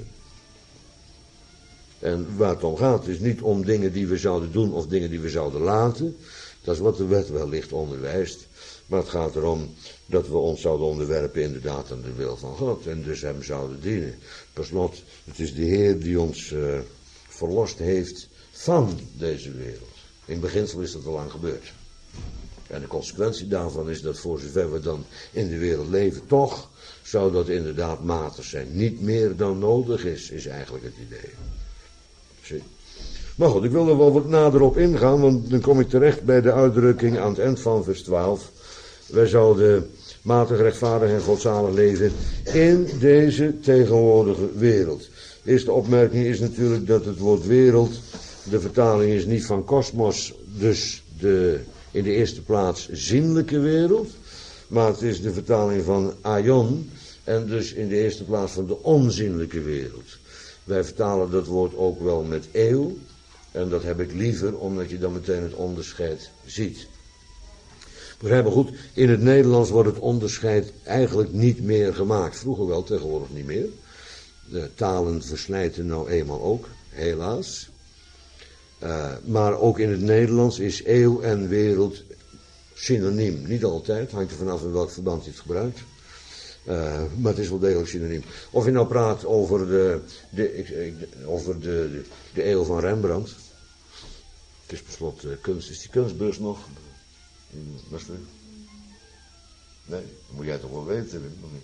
En waar het om gaat is niet om dingen die we zouden doen of dingen die we zouden laten. Dat is wat de wet wellicht onderwijst. Maar het gaat erom dat we ons zouden onderwerpen inderdaad aan de wil van God. En dus hem zouden dienen. Per slot, het is de Heer die ons verlost heeft van deze wereld. In beginsel is dat al lang gebeurd. En de consequentie daarvan is dat voor zover we dan in de wereld leven, toch zou dat inderdaad matig zijn. Niet meer dan nodig is eigenlijk het idee. Zie. Maar goed, ik wil er wel wat nader op ingaan, want dan kom ik terecht bij de uitdrukking aan het eind van vers 12. Wij zouden matig, rechtvaardig en godzalig leven in deze tegenwoordige wereld. De eerste opmerking is natuurlijk dat het woord wereld, de vertaling is niet van kosmos, dus in de eerste plaats zienlijke wereld, maar het is de vertaling van aion en dus in de eerste plaats van de onzienlijke wereld. Wij vertalen dat woord ook wel met eeuw en dat heb ik liever omdat je dan meteen het onderscheid ziet. Begrijp me goed, in het Nederlands wordt het onderscheid eigenlijk niet meer gemaakt. Vroeger wel, tegenwoordig niet meer. De talen verslijten nou eenmaal ook, helaas. Maar ook in het Nederlands is eeuw en wereld synoniem. Niet altijd, hangt er vanaf in welk verband je het gebruikt. Maar het is wel degelijk synoniem. Of je nou praat over de eeuw van Rembrandt. Het is per slot kunst. Is die kunstbeurs nog? Nee, dat moet jij toch wel weten.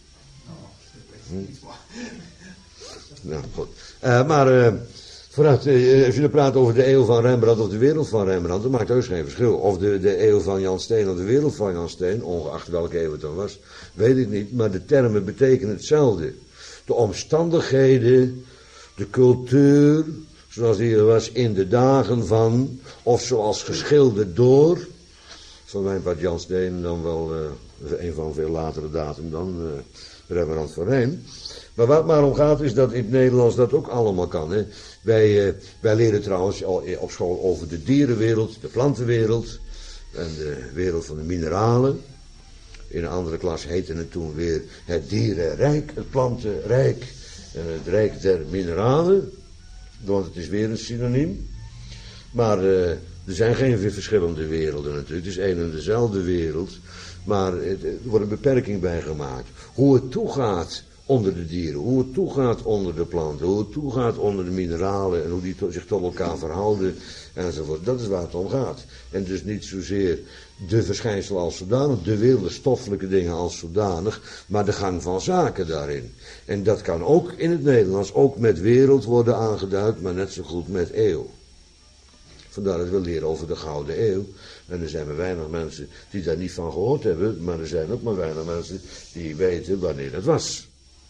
Nou, goed. Vooruit, als je dan praat over de eeuw van Rembrandt of de wereld van Rembrandt, dat maakt heus geen verschil. Of de eeuw van Jan Steen of de wereld van Jan Steen, ongeacht welke eeuw het dan was, weet ik niet. Maar de termen betekenen hetzelfde. De omstandigheden, de cultuur, zoals die er was in de dagen van, of zoals geschilderd door, van mijn part Jan Steen dan wel een van veel latere datum dan Rembrandt van Rijn. Maar wat het maar om gaat is dat in het Nederlands dat ook allemaal kan. Hè. Wij leren trouwens al op school over de dierenwereld, de plantenwereld en de wereld van de mineralen. In een andere klas heette het toen weer het dierenrijk, het plantenrijk en het rijk der mineralen. Want het is weer een synoniem. Maar er zijn geen verschillende werelden natuurlijk. Het is één en dezelfde wereld. Maar er wordt een beperking bij gemaakt. Hoe het toegaat onder de dieren. Hoe het toegaat onder de planten. Hoe het toegaat onder de mineralen. En hoe die zich tot elkaar verhouden. Enzovoort. Dat is waar het om gaat. En dus niet zozeer de verschijnselen als zodanig. De wilde stoffelijke dingen als zodanig. Maar de gang van zaken daarin. En dat kan ook in het Nederlands. Ook met wereld worden aangeduid. Maar net zo goed met eeuw. Vandaar dat we leren over de Gouden Eeuw. En er zijn maar weinig mensen die daar niet van gehoord hebben. Maar er zijn ook maar weinig mensen die weten wanneer het was.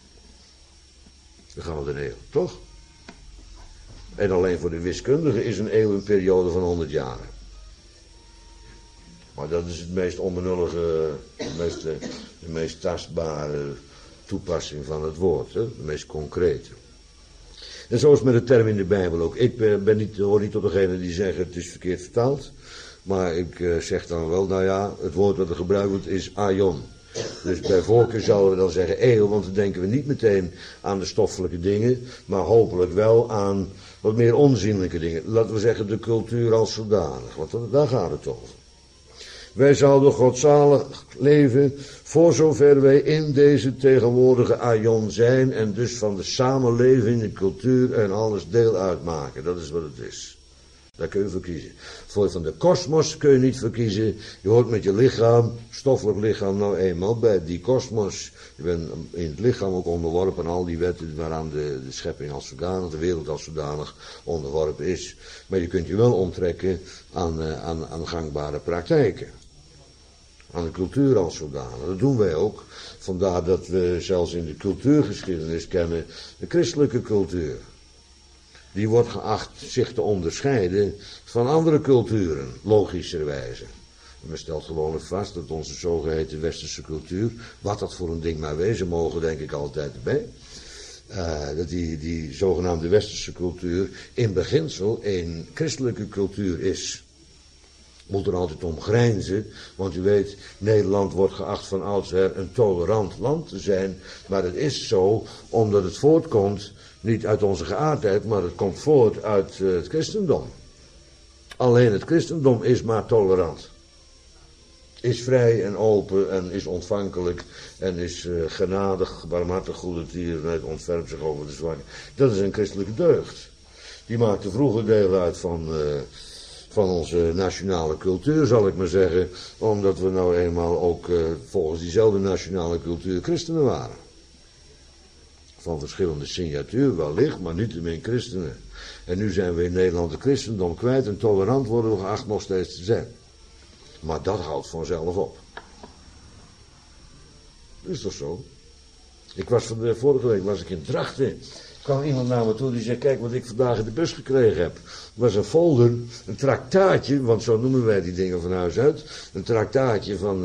De Gouden Eeuw, toch? En alleen voor de wiskundige is een eeuw een periode van 100 jaar. Maar dat is het meest onbenullige, de meest tastbare toepassing van het woord. Hè? De meest concrete. En zo is met de term in de Bijbel ook. Ik hoor niet tot degene die zeggen het is verkeerd vertaald. Maar ik zeg dan wel, nou ja, het woord dat er gebruikt wordt is aion. Dus bij voorkeur zouden we dan zeggen eeuw, want dan denken we niet meteen aan de stoffelijke dingen, maar hopelijk wel aan wat meer onzienlijke dingen. Laten we zeggen de cultuur als zodanig, want daar gaat het over. Wij zouden godzalig leven voor zover wij in deze tegenwoordige aion zijn en dus van de samenleving, de cultuur en alles deel uitmaken. Dat is wat het is. Daar kun je voor kiezen. Voor van de kosmos kun je niet voor kiezen. Je hoort met je lichaam, stoffelijk lichaam, nou eenmaal bij die kosmos. Je bent in het lichaam ook onderworpen aan al die wetten waaraan de schepping als zodanig, de wereld als zodanig onderworpen is. Maar je kunt je wel onttrekken aan gangbare praktijken. Aan de cultuur als zodanig. Dat doen wij ook. Vandaar dat we zelfs in de cultuurgeschiedenis kennen de christelijke cultuur. Die wordt geacht zich te onderscheiden van andere culturen, logischerwijze. En men stelt gewoonlijk vast dat onze zogeheten westerse cultuur, wat dat voor een ding maar wezen mogen, denk ik altijd erbij. Dat die zogenaamde westerse cultuur in beginsel een christelijke cultuur is. Moet er altijd om grijnzen, want u weet, Nederland wordt geacht van oudsher een tolerant land te zijn, maar het is zo omdat het voortkomt, niet uit onze geaardheid, maar het komt voort uit het christendom. Alleen het christendom is maar tolerant. Is vrij en open en is ontvankelijk en is genadig, barmhartig, goede tieren en ontfermt zich over de zwakken. Dat is een christelijke deugd. Die maakte vroeger deel uit van onze nationale cultuur, zal ik maar zeggen, omdat we nou eenmaal ook volgens diezelfde nationale cultuur christenen waren. Van verschillende signatuur wellicht, maar niettemin christenen. En nu zijn we in Nederland de christendom kwijt en tolerant worden we geacht nog steeds te zijn. Maar dat houdt vanzelf op. Dat is toch zo? Vorige week was ik in Drachten. Er kwam iemand naar me toe die zei, kijk wat ik vandaag in de bus gekregen heb. Het was een folder, een traktaatje, want zo noemen wij die dingen van huis uit. Een traktaatje van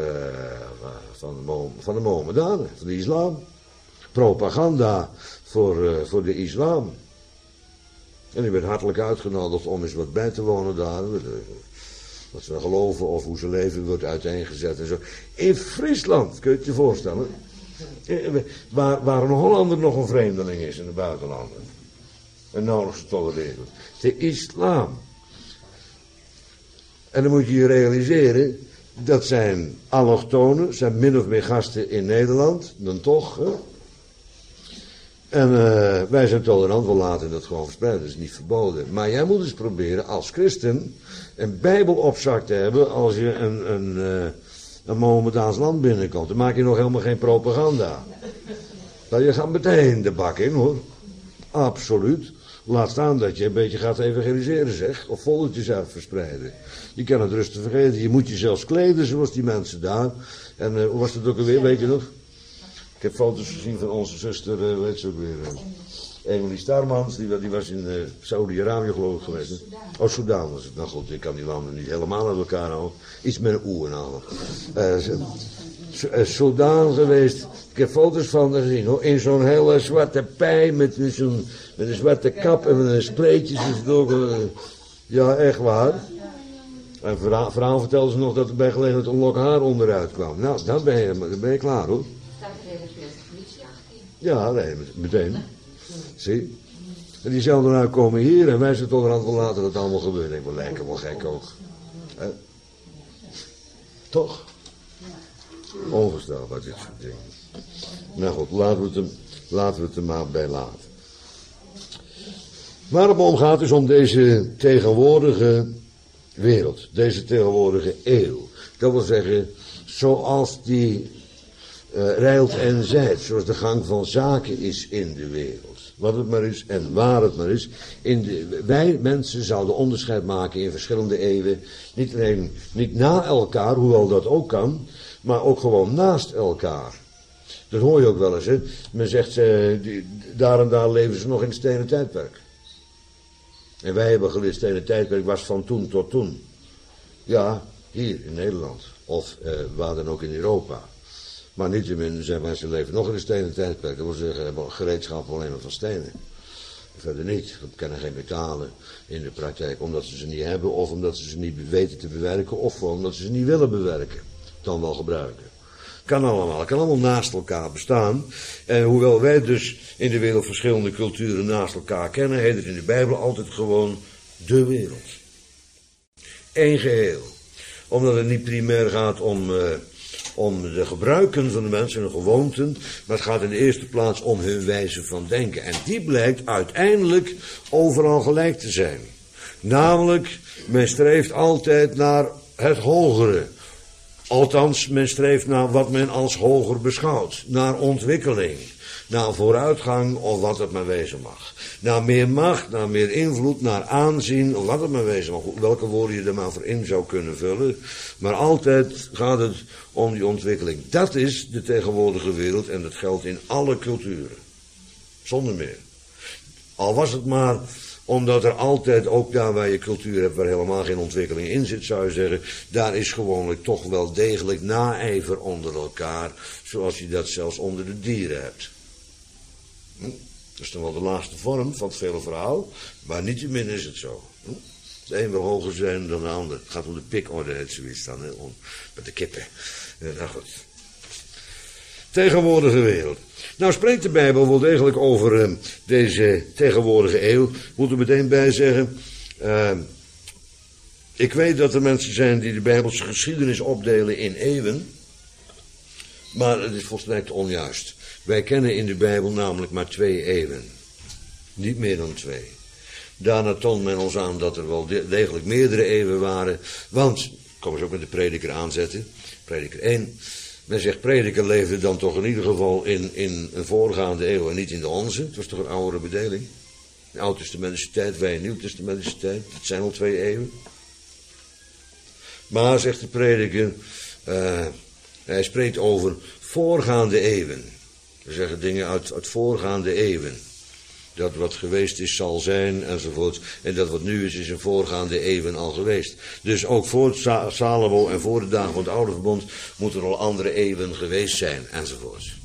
de Mohammedanen, van de islam. Propaganda voor de islam. En ik werd hartelijk uitgenodigd om eens wat bij te wonen daar. Wat ze geloven of hoe ze leven wordt uiteengezet en zo. In Friesland, kun je het je voorstellen. Waar een Hollander nog een vreemdeling is in de buitenlanden. En nauwelijks te tolereren. De islam. En dan moet je je realiseren, dat zijn allochtonen, zijn min of meer gasten in Nederland, dan toch. Hè? En wij zijn tolerant, we laten dat gewoon verspreiden, dat is niet verboden. Maar jij moet eens proberen als christen een bijbel op zak te hebben als je een Mohammedaans land binnenkomt. Dan maak je nog helemaal geen propaganda. Nou, je gaat meteen de bak in hoor. Absoluut. Laat staan dat je een beetje gaat evangeliseren zeg. Of foldertjes uit verspreiden. Je kan het rustig vergeten. Je moet je zelfs kleden zoals die mensen daar. En hoe was dat ook alweer, weet je nog? Ik heb foto's gezien van onze zuster, weet ze ook weer. Emily Starmans, die was in Saudi-Arabië geloof ik geweest. Oh, Soudaan was het. Nou goed, ik kan die landen niet helemaal uit elkaar houden. Iets met een oe en al. Soudaan geweest. Ik heb foto's van haar gezien hoor. In zo'n hele zwarte pij met een zwarte kap en een kleedjes. Ja, echt waar. En verhaal vertelde ze nog dat er bij gelegenheid een lok haar onderuit kwam. Nou, dan ben je klaar hoor. Staat er religieuze politie achter in? Ja, nee, meteen. Zie? En die zouden eruit komen hier en wij zijn tolerant wel laten dat het allemaal gebeurt. Ik ben lekker wel gek ook. Toch? Onvoorstelbaar, dit soort dingen. Nou goed, laten we het er maar bij laten. Waar het om gaat is om deze tegenwoordige wereld, deze tegenwoordige eeuw. Dat wil zeggen, zoals die rijlt en zijt, zoals de gang van zaken is in de wereld. Wat het maar is en waar het maar is. Wij mensen zouden onderscheid maken in verschillende eeuwen. Niet na elkaar, hoewel dat ook kan, maar ook gewoon naast elkaar. Dat hoor je ook wel eens, hè. Men zegt, daar en daar leven ze nog in het stenen tijdperk. En wij hebben geleerd, stenen tijdperk was van toen tot toen. Ja, hier in Nederland. Of waar dan ook in Europa. Maar niettemin zijn mensen leven nog in het stenen tijdperk. Dat wil zeggen, hebben gereedschappen alleen maar van stenen. Verder niet. We kennen geen metalen in de praktijk, omdat ze niet hebben, of omdat ze niet weten te bewerken, of omdat ze niet willen bewerken. Dan wel gebruiken. Kan allemaal naast elkaar bestaan. En hoewel wij dus in de wereld verschillende culturen naast elkaar kennen, heet het in de Bijbel altijd gewoon de wereld. Eén geheel. Omdat het niet primair gaat om de gebruiken van de mensen, hun gewoonten, maar het gaat in de eerste plaats om hun wijze van denken. En die blijkt uiteindelijk overal gelijk te zijn. Namelijk, men streeft altijd naar het hogere. Althans, men streeft naar wat men als hoger beschouwt. Naar ontwikkeling, naar vooruitgang of wat het maar wezen mag. Naar meer macht, naar meer invloed, naar aanzien of wat het maar wezen mag. Welke woorden je er maar voor in zou kunnen vullen. Maar altijd gaat het om die ontwikkeling. Dat is de tegenwoordige wereld en dat geldt in alle culturen. Zonder meer. Al was het maar omdat er altijd, ook daar waar je cultuur hebt, waar helemaal geen ontwikkeling in zit, zou je zeggen, daar is gewoonlijk toch wel degelijk naijver onder elkaar, zoals je dat zelfs onder de dieren hebt. Dat is dan wel de laagste vorm van het vele verhaal, maar niettemin is het zo. De een wil hoger zijn dan de ander. Het gaat om de pikorde, het zoiets dan, met de kippen. Nou goed. Tegenwoordige wereld. Nou spreekt de Bijbel wel degelijk over deze tegenwoordige eeuw. Moet er meteen bij zeggen. Ik weet dat er mensen zijn die de Bijbelse geschiedenis opdelen in eeuwen. Maar het is volstrekt onjuist. Wij kennen in de Bijbel namelijk maar 2 eeuwen. Niet meer dan 2. Daarna toont men ons aan dat er wel degelijk meerdere eeuwen waren. Want, komen ze ook met de prediker aanzetten. Prediker 1. Men zegt, prediker leefde dan toch in ieder geval in een voorgaande eeuw en niet in de onze. Het was toch een oudere bedeling. De Oud-testamentische tijd, wij in de Nieuw-testamentische tijd. Het zijn al 2 eeuwen. Maar, zegt de prediker, hij spreekt over voorgaande eeuwen. We zeggen dingen uit voorgaande eeuwen. Dat wat geweest is, zal zijn, enzovoort. En dat wat nu is in voorgaande eeuwen al geweest. Dus ook voor Salomo en voor de dagen van het oude verbond moeten er al andere eeuwen geweest zijn, enzovoort.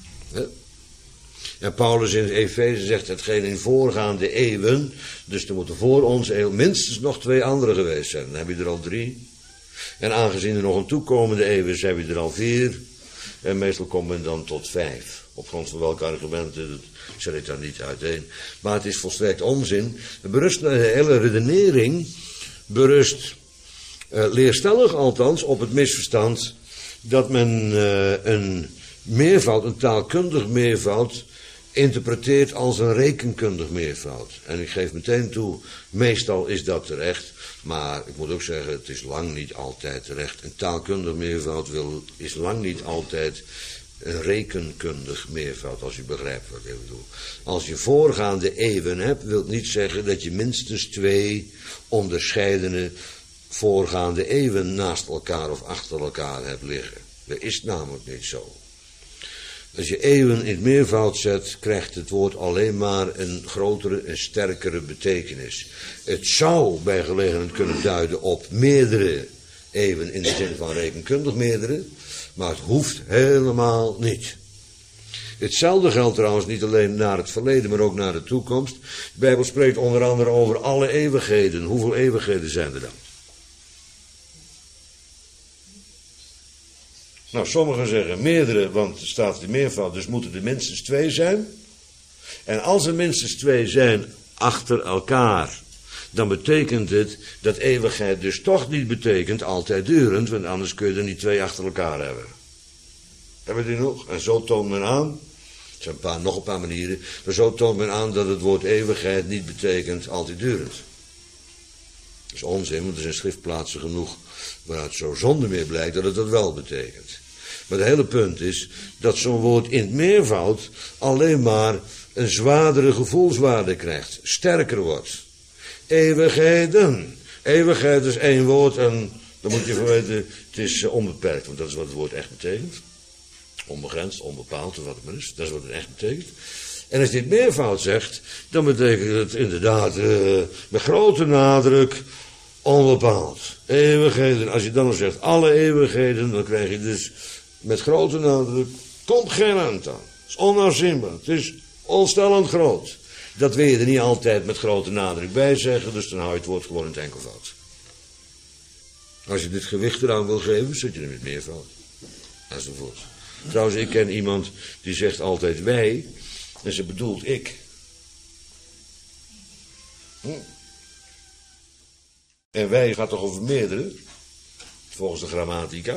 En Paulus in Efeze zegt hetgeen in voorgaande eeuwen, dus er moeten voor onze eeuw minstens nog 2 andere geweest zijn. Dan heb je er al 3. En aangezien er nog een toekomende eeuw is, heb je er al 4. En meestal komt men dan tot 5. Op grond van welke argumenten, dat zet ik daar niet uiteen. Maar het is volstrekt onzin. De hele redenering berust, leerstellig althans, op het misverstand dat men een meervoud, een taalkundig meervoud, interpreteert als een rekenkundig meervoud. En ik geef meteen toe, meestal is dat terecht. Maar ik moet ook zeggen, het is lang niet altijd terecht. Een taalkundig meervoud is lang niet altijd een rekenkundig meervoud, als u begrijpt wat ik bedoel. Als je voorgaande eeuwen hebt, wil niet zeggen dat je minstens 2 onderscheidene voorgaande eeuwen naast elkaar of achter elkaar hebt liggen. Dat is namelijk niet zo. Als je eeuwen in het meervoud zet, krijgt het woord alleen maar een grotere en sterkere betekenis. Het zou bij gelegenheid kunnen duiden op meerdere eeuwen in de zin van rekenkundig meerdere, maar het hoeft helemaal niet. Hetzelfde geldt trouwens niet alleen naar het verleden, maar ook naar de toekomst. De Bijbel spreekt onder andere over alle eeuwigheden. Hoeveel eeuwigheden zijn er dan? Nou, sommigen zeggen meerdere, want er staat in meervoud, dus moeten er minstens 2 zijn. En als er minstens 2 zijn achter elkaar, dan betekent het dat eeuwigheid dus toch niet betekent altijd durend, want anders kun je er niet 2 achter elkaar hebben. Hebben we die nog? En zo toont men aan, er zijn nog een paar manieren, maar zo toont men aan dat het woord eeuwigheid niet betekent altijdurend. Dat is onzin, want er zijn schriftplaatsen genoeg waaruit zo zonder meer blijkt dat het dat wel betekent. Maar het hele punt is dat zo'n woord in het meervoud alleen maar een zwaardere gevoelswaarde krijgt, sterker wordt. Eeuwigheden. Eeuwigheid is één woord en dan moet je van weten, het is onbeperkt, want dat is wat het woord echt betekent. Onbegrensd, onbepaald, of wat het maar is, dat is wat het echt betekent. En als dit meervoud zegt, dan betekent het inderdaad met grote nadruk onbepaald. Eeuwigheden. Als je dan nog zegt alle eeuwigheden, dan krijg je dus met grote nadruk, komt geen eind aan. Het is onafzienbaar, het is onstellend groot. Dat wil je er niet altijd met grote nadruk bij zeggen, dus dan hou je het woord gewoon in het enkelvoud. Als je dit gewicht eraan wil geven, zet je er met meervoud. Enzovoort. Trouwens, ik ken iemand die zegt altijd wij, en ze bedoelt ik. En wij gaat toch over meerdere, volgens de grammatica.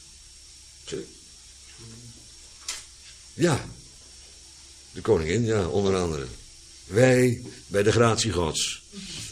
Ja, de koningin, ja, onder andere. Wij bij de gratie gods.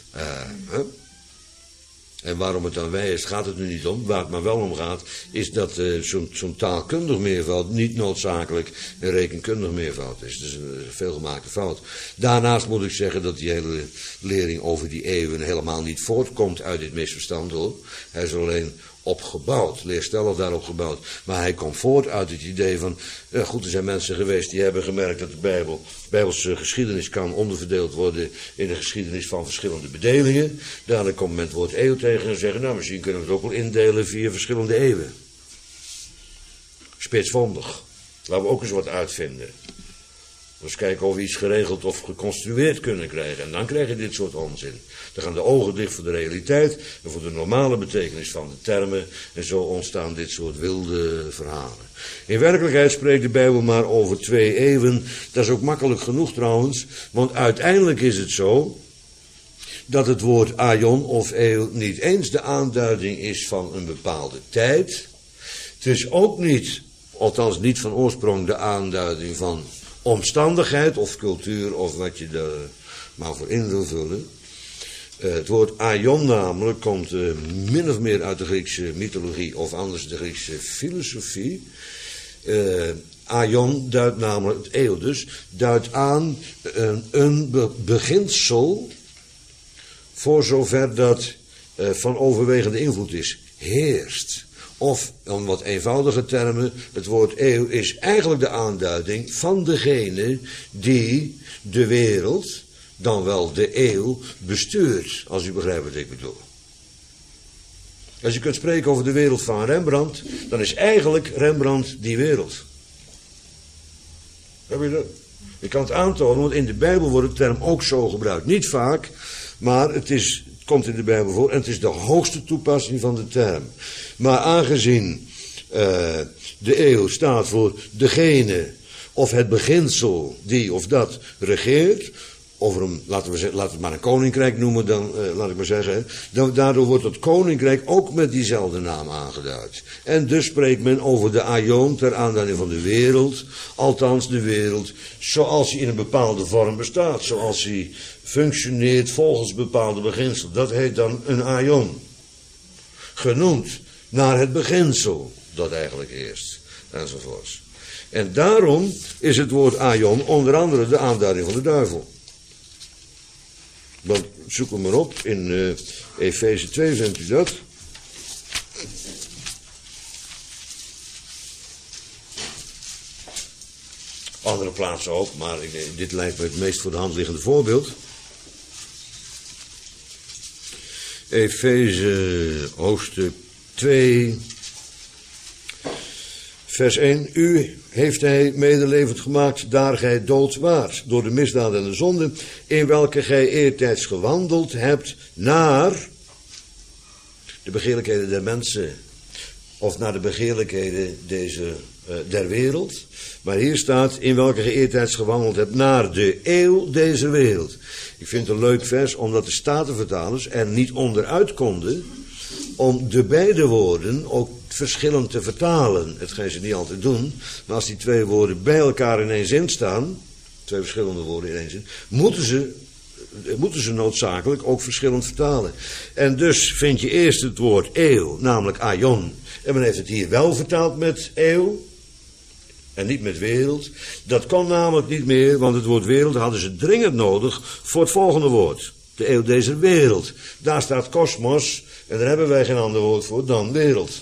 En waarom het dan wij is, gaat het nu niet om. Waar het maar wel om gaat, is dat zo'n taalkundig meervoud niet noodzakelijk een rekenkundig meervoud is. Dus een veelgemaakte fout. Daarnaast moet ik zeggen dat die hele lering over die eeuwen helemaal niet voortkomt uit dit misverstand, hoor. Hij is alleen opgebouwd, leerstellig daarop gebouwd. Maar hij komt voort uit het idee van, goed, er zijn mensen geweest die hebben gemerkt dat de Bijbelse geschiedenis kan onderverdeeld worden in de geschiedenis van verschillende bedelingen. Daarna komt men het woord eeuw tegen en zeggen, nou, misschien kunnen we het ook wel indelen via verschillende eeuwen. Spitsvondig. Laten we ook eens wat uitvinden. Dus kijken of we iets geregeld of geconstrueerd kunnen krijgen. En dan krijg je dit soort onzin. Dan gaan de ogen dicht voor de realiteit en voor de normale betekenis van de termen. En zo ontstaan dit soort wilde verhalen. In werkelijkheid spreekt de Bijbel maar over 2 eeuwen. Dat is ook makkelijk genoeg trouwens. Want uiteindelijk is het zo dat het woord aion of eeuw niet eens de aanduiding is van een bepaalde tijd. Het is ook niet, althans niet van oorsprong, de aanduiding van omstandigheid of cultuur of wat je er maar voor in wil vullen. Het woord aion namelijk komt min of meer uit de Griekse mythologie of anders de Griekse filosofie. Aion duidt namelijk, het eeuw dus, duidt aan een beginsel voor zover dat van overwegende invloed is, heerst. Of, in wat eenvoudige termen, het woord eeuw is eigenlijk de aanduiding van degene die de wereld, dan wel de eeuw, bestuurt. Als u begrijpt wat ik bedoel. Als je kunt spreken over de wereld van Rembrandt, dan is eigenlijk Rembrandt die wereld. Heb je dat? Je kan het aantonen, want in de Bijbel wordt de term ook zo gebruikt. Niet vaak, maar het komt in de Bijbel voor en het is de hoogste toepassing van de term. Maar aangezien de eeuw staat voor degene of het beginsel die of dat regeert, over een, laten we het maar een koninkrijk noemen, dan laat ik maar zeggen, daardoor wordt het koninkrijk ook met diezelfde naam aangeduid. En dus spreekt men over de aion ter aanduiding van de wereld, althans de wereld zoals die in een bepaalde vorm bestaat, zoals die functioneert volgens bepaalde beginselen. Dat heet dan een aion. Genoemd naar het beginsel dat eigenlijk heerst, enzovoorts. En daarom is het woord aion onder andere de aanduiding van de duivel. Want zoek hem maar op, in Efeze 2 vindt u dat. Andere plaatsen ook, maar dit lijkt me het meest voor de hand liggende voorbeeld. Efeze hoofdstuk 2, vers 1. U heeft hij medelevend gemaakt, daar gij dood waart, door de misdaad en de zonde, in welke gij eertijds gewandeld hebt, naar de begeerlijkheden der mensen, of naar de begeerlijkheden der wereld. Maar hier staat, in welke gij eertijds gewandeld hebt, naar de eeuw deze wereld. Ik vind het een leuk vers, omdat de Statenvertalers er niet onderuit konden om de beide woorden ook verschillend te vertalen. Hetgeen ze niet altijd doen. Maar als die twee woorden bij elkaar in één zin staan, twee verschillende woorden in één zin, moeten ze noodzakelijk ook verschillend vertalen. En dus vind je eerst het woord eeuw, namelijk aion. En men heeft het hier wel vertaald met eeuw. En niet met wereld. Dat kon namelijk niet meer, want het woord wereld hadden ze dringend nodig voor het volgende woord. De eeuw deze wereld. Daar staat kosmos en daar hebben wij geen ander woord voor dan wereld.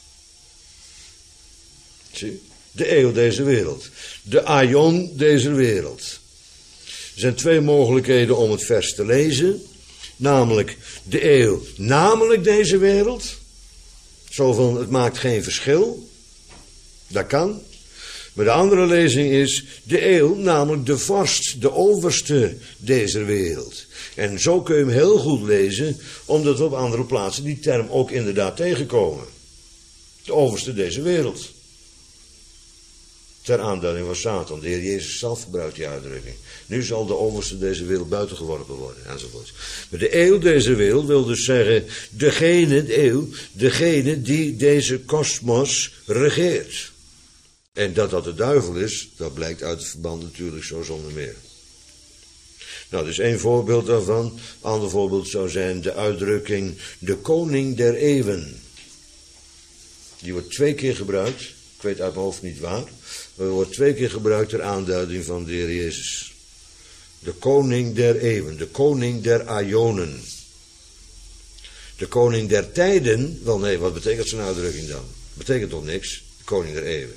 Zie? De eeuw deze wereld. De aion deze wereld. Er zijn twee mogelijkheden om het vers te lezen. Namelijk de eeuw, namelijk deze wereld. Zo van, het maakt geen verschil. Dat kan. Maar de andere lezing is de eeuw, namelijk de vorst, de overste deze wereld. En zo kun je hem heel goed lezen, omdat we op andere plaatsen die term ook inderdaad tegenkomen. De overste deze wereld. Ter aanduiding van Satan. De Heer Jezus zelf gebruikt die uitdrukking. Nu zal de overste deze wereld buitengeworpen worden, enzovoort. Maar de eeuw deze wereld wil dus zeggen, degene die deze kosmos regeert. En dat dat de duivel is, dat blijkt uit het verband natuurlijk zo zonder meer. Nou, dus één voorbeeld daarvan. Ander voorbeeld zou zijn de uitdrukking de koning der eeuwen. Die wordt 2 keer gebruikt. Ik weet uit mijn hoofd niet waar. Maar wordt 2 keer gebruikt ter aanduiding van de Heer Jezus. De koning der eeuwen. De koning der aionen. De koning der tijden. Wel nee, wat betekent zo'n uitdrukking dan? Betekent toch niks? De koning der eeuwen.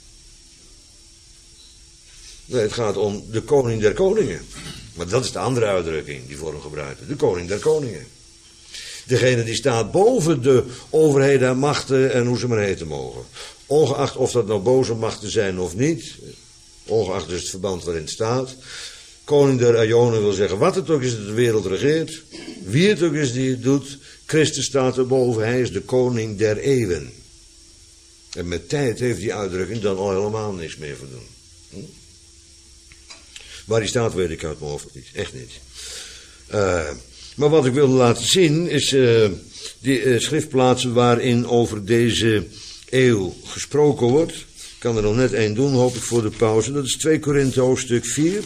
Nee, het gaat om de koning der koningen. Maar dat is de andere uitdrukking die voor hem gebruikt. De koning der koningen. Degene die staat boven de overheden en machten en hoe ze maar heten mogen. Ongeacht of dat nou boze machten zijn of niet. Ongeacht dus het verband waarin het staat. Koning der aionen wil zeggen wat het ook is dat de wereld regeert. Wie het ook is die het doet. Christus staat erboven. Hij is de koning der eeuwen. En met tijd heeft die uitdrukking dan al helemaal niks meer voor doen. Waar die staat weet ik uit mijn hoofd niet. Echt niet. Maar wat ik wilde laten zien is die schriftplaatsen waarin over deze eeuw gesproken wordt. Ik kan er nog net 1 doen, hoop ik voor de pauze. Dat is 2 Korinthe hoofdstuk 4.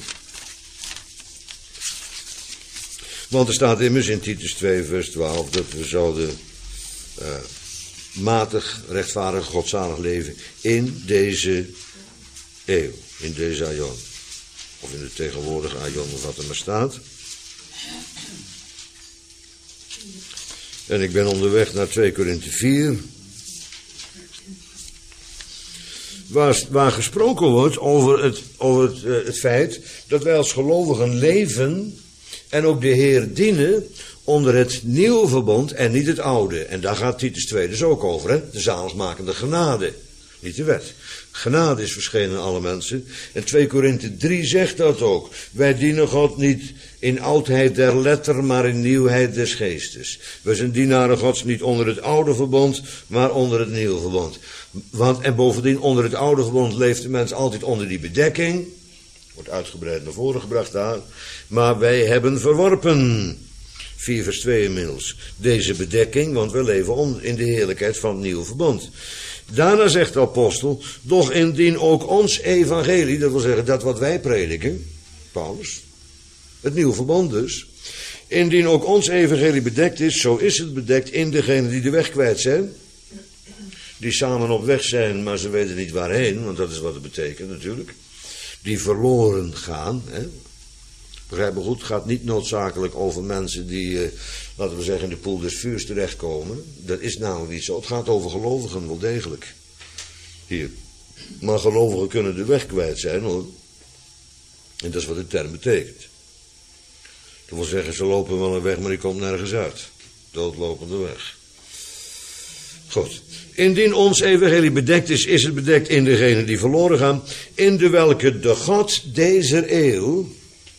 Want er staat immers in Titus 2 vers 12 dat we zouden matig, rechtvaardig, godzalig leven in deze eeuw. In deze aion. Of in de tegenwoordige aion, of wat er maar staat. En ik ben onderweg naar 2 Korinthe 4. Waar gesproken wordt over het feit dat wij als gelovigen leven en ook de Heer dienen onder het nieuwe verbond en niet het oude. En daar gaat Titus 2 dus ook over, hè? De zaligmakende genade, niet de wet. Genade is verschenen aan alle mensen. En 2 Korinthe 3 zegt dat ook. Wij dienen God niet in oudheid der letter, maar in nieuwheid des geestes. Wij zijn dienaren Gods niet onder het oude verbond, maar onder het nieuwe verbond. En bovendien onder het oude verbond leeft de mens altijd onder die bedekking. Wordt uitgebreid naar voren gebracht daar. Maar wij hebben verworpen. 4 vers 2 inmiddels. Deze bedekking, want we leven in de heerlijkheid van het nieuwe verbond. Daarna zegt de apostel, doch indien ook ons evangelie, dat wil zeggen dat wat wij prediken, Paulus, het nieuwe verbond dus, indien ook ons evangelie bedekt is, zo is het bedekt in degenen die de weg kwijt zijn, die samen op weg zijn, maar ze weten niet waarheen, want dat is wat het betekent natuurlijk, die verloren gaan, hè. Begrijp me goed, het gaat niet noodzakelijk over mensen die, laten we zeggen, in de poel des vuurs terechtkomen. Dat is namelijk niet zo. Het gaat over gelovigen wel degelijk. Hier. Maar gelovigen kunnen de weg kwijt zijn, hoor. En dat is wat de term betekent. Dat wil zeggen, ze lopen wel een weg, maar die komt nergens uit. Doodlopende weg. Goed. Indien ons evangelie bedekt is, is het bedekt in degenen die verloren gaan, in de welke de God deze eeuw.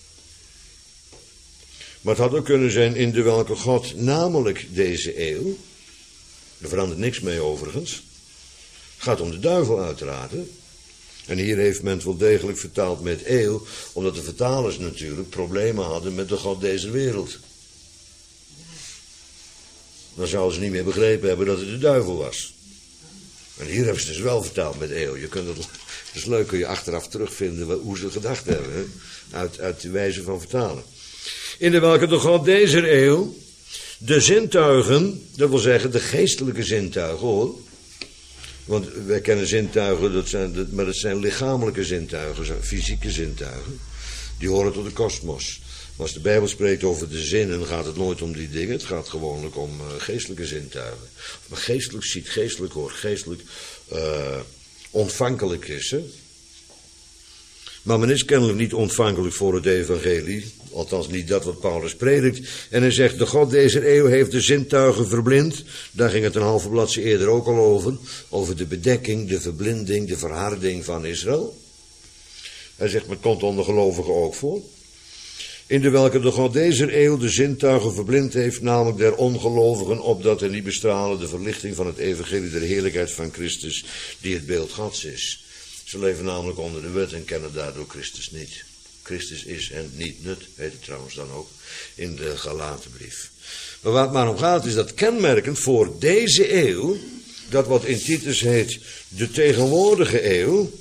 Maar het had ook kunnen zijn in de welke God, namelijk deze eeuw. Er verandert niks mee overigens. Het gaat om de duivel uiteraard. Hè? En hier heeft men het wel degelijk vertaald met eeuw, omdat de vertalers natuurlijk problemen hadden met de God deze wereld. Dan zouden ze niet meer begrepen hebben dat het de duivel was. En hier hebben ze het dus wel vertaald met eeuw. Je kunt het is leuk, kun je achteraf terugvinden hoe ze gedacht hebben. Hè? Uit de wijze van vertalen. In de welke de God deze eeuw de zintuigen, dat wil zeggen de geestelijke zintuigen hoor. Want wij kennen zintuigen, maar dat zijn lichamelijke zintuigen, fysieke zintuigen. Die horen tot de kosmos. Maar als de Bijbel spreekt over de zinnen, gaat het nooit om die dingen. Het gaat gewoonlijk om geestelijke zintuigen. Maar geestelijk ziet, geestelijk hoort, geestelijk ontvankelijk is. Hè? Maar men is kennelijk niet ontvankelijk voor het evangelie. Althans niet dat wat Paulus predikt. En hij zegt, de God deze eeuw heeft de zintuigen verblind. Daar ging het een halve bladzijde eerder ook al over. Over de bedekking, de verblinding, de verharding van Israël. Hij zegt, maar het komt onder gelovigen ook voor. In de welke de God deze eeuw de zintuigen verblind heeft, namelijk der ongelovigen, opdat er niet bestralen de verlichting van het evangelie der heerlijkheid van Christus, die het beeld Gods is. Ze leven namelijk onder de wet en kennen daardoor Christus niet. Christus is hen niet nut, heet het trouwens dan ook in de Galatenbrief. Maar waar het maar om gaat is dat kenmerkend voor deze eeuw, dat wat in Titus heet de tegenwoordige eeuw,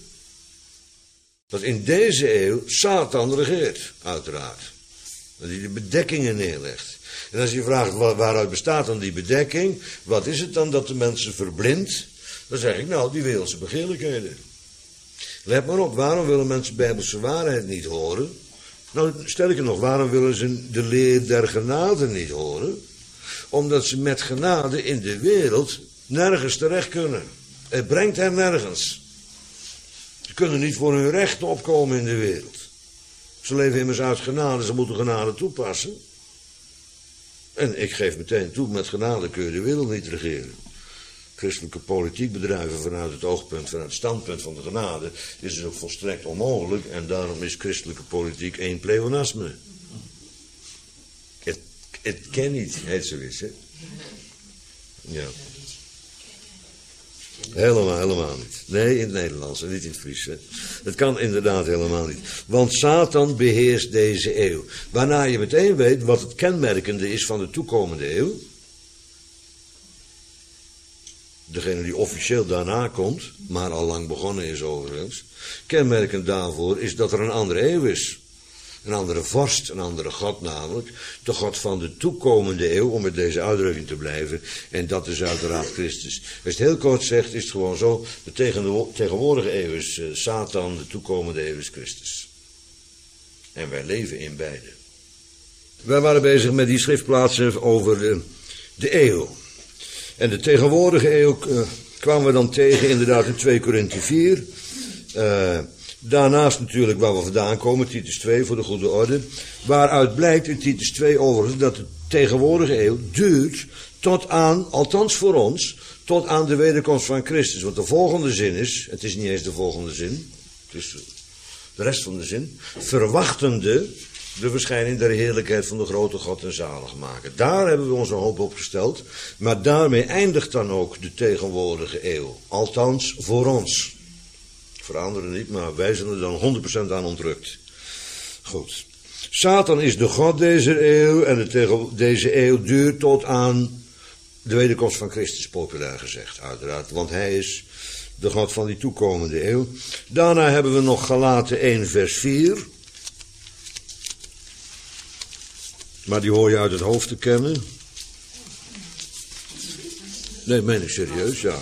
dat in deze eeuw Satan regeert, uiteraard. Dat hij de bedekkingen neerlegt. En als je vraagt waaruit bestaat dan die bedekking, wat is het dan dat de mensen verblindt? Dan zeg ik nou, die wereldse begeerlijkheden. Let maar op, waarom willen mensen Bijbelse waarheid niet horen? Nou, sterker nog, waarom willen ze de leer der genade niet horen? Omdat ze met genade in de wereld nergens terecht kunnen. Het brengt hen nergens. Ze kunnen niet voor hun rechten opkomen in de wereld. Ze leven immers uit genade, ze moeten genade toepassen. En ik geef meteen toe, met genade kun je de wereld niet regeren. Christelijke politiek bedrijven vanuit het oogpunt, vanuit het standpunt van de genade, is dus ook volstrekt onmogelijk. En daarom is christelijke politiek één pleonasme. Het ken niet, heet zoiets, hè? Ja. Helemaal niet. Nee, in het Nederlands en niet in het Fries. Hè. Het kan inderdaad helemaal niet. Want Satan beheerst deze eeuw. Waarna je meteen weet wat het kenmerkende is van de toekomende eeuw. Degene die officieel daarna komt, maar al lang begonnen is overigens. Kenmerkend daarvoor is dat er een andere eeuw is. Een andere vorst, een andere God namelijk. De God van de toekomende eeuw, om met deze uitdrukking te blijven. En dat is uiteraard Christus. Als je het heel kort zegt, is het gewoon zo. De tegenwoordige eeuw is Satan, de toekomende eeuw is Christus. En wij leven in beide. Wij waren bezig met die schriftplaatsen over de eeuw. En de tegenwoordige eeuw kwamen we dan tegen inderdaad in 2 Korinthe 4. Daarnaast natuurlijk waar we vandaan komen, Titus 2 voor de goede orde. Waaruit blijkt in Titus 2 overigens dat de tegenwoordige eeuw duurt tot aan, althans voor ons, tot aan de wederkomst van Christus. Want de volgende zin is, het is niet eens de volgende zin, het is de rest van de zin, verwachtende de verschijning der heerlijkheid van de grote God en zaligmaker. Daar hebben we onze hoop op gesteld, maar daarmee eindigt dan ook de tegenwoordige eeuw. Althans voor ons. Veranderen niet, maar wij zijn er dan 100% aan ontrukt. Goed. Satan is de God deze eeuw en deze eeuw duurt tot aan de wederkomst van Christus, populair gezegd, uiteraard. Want hij is de God van die toekomende eeuw. Daarna hebben we nog Galaten 1 vers 4. Maar die hoor je uit het hoofd te kennen. Nee, meen ik serieus, ja.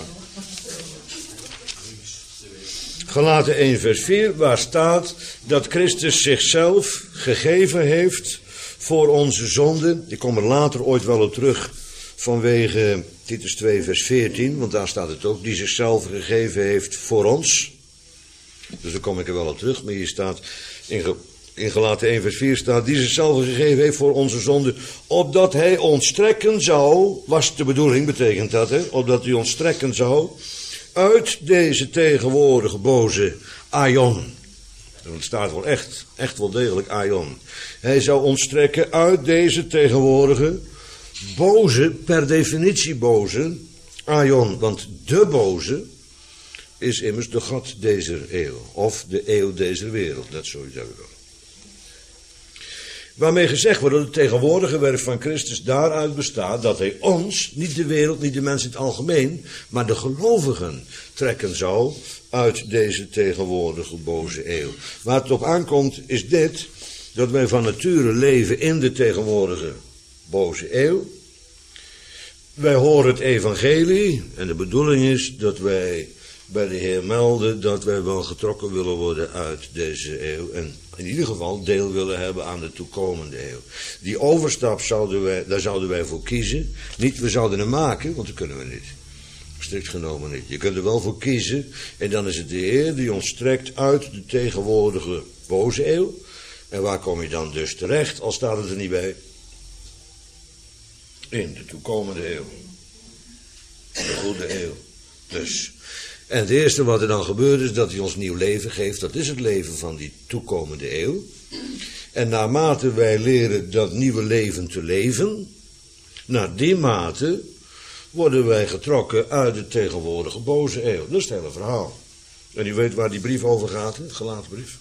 Galaten 1 vers 4, waar staat dat Christus zichzelf gegeven heeft voor onze zonden. Ik kom er later ooit wel op terug vanwege Titus 2 vers 14, want daar staat het ook, die zichzelf gegeven heeft voor ons. Dus daar kom ik er wel op terug, maar hier staat in Galaten 1 vers 4 staat, die zichzelf gegeven heeft voor onze zonden, opdat hij ons strekken zou, was de bedoeling, betekent dat, hè, opdat hij ons strekken zou uit deze tegenwoordige boze aion. En het staat wel echt wel degelijk aion. Hij zou ons trekken uit deze tegenwoordige boze, per definitie boze, aion. Want de boze is immers de God deze eeuw. Of de eeuw deze wereld, dat zou je zeggen. Waarmee gezegd wordt dat het tegenwoordige werk van Christus daaruit bestaat dat hij ons, niet de wereld, niet de mensen in het algemeen, maar de gelovigen trekken zou uit deze tegenwoordige boze eeuw. Waar het op aankomt is dit, dat wij van nature leven in de tegenwoordige boze eeuw. Wij horen het evangelie en de bedoeling is dat wij bij de Heer melden dat wij wel getrokken willen worden uit deze eeuw en in ieder geval deel willen hebben aan de toekomende eeuw. Die overstap daar zouden wij voor kiezen. Niet, we zouden hem maken, want dat kunnen we niet. Strikt genomen niet. Je kunt er wel voor kiezen en dan is het de Heer die ons trekt uit de tegenwoordige boze eeuw. En waar kom je dan dus terecht, al staat het er niet bij? In de toekomende eeuw. De goede eeuw. Dus. En het eerste wat er dan gebeurt is dat hij ons nieuw leven geeft. Dat is het leven van die toekomende eeuw. En naarmate wij leren dat nieuwe leven te leven, naar die mate worden wij getrokken uit de tegenwoordige boze eeuw. Dat is het hele verhaal. En u weet waar die brief over gaat, hè? Galatenbrief.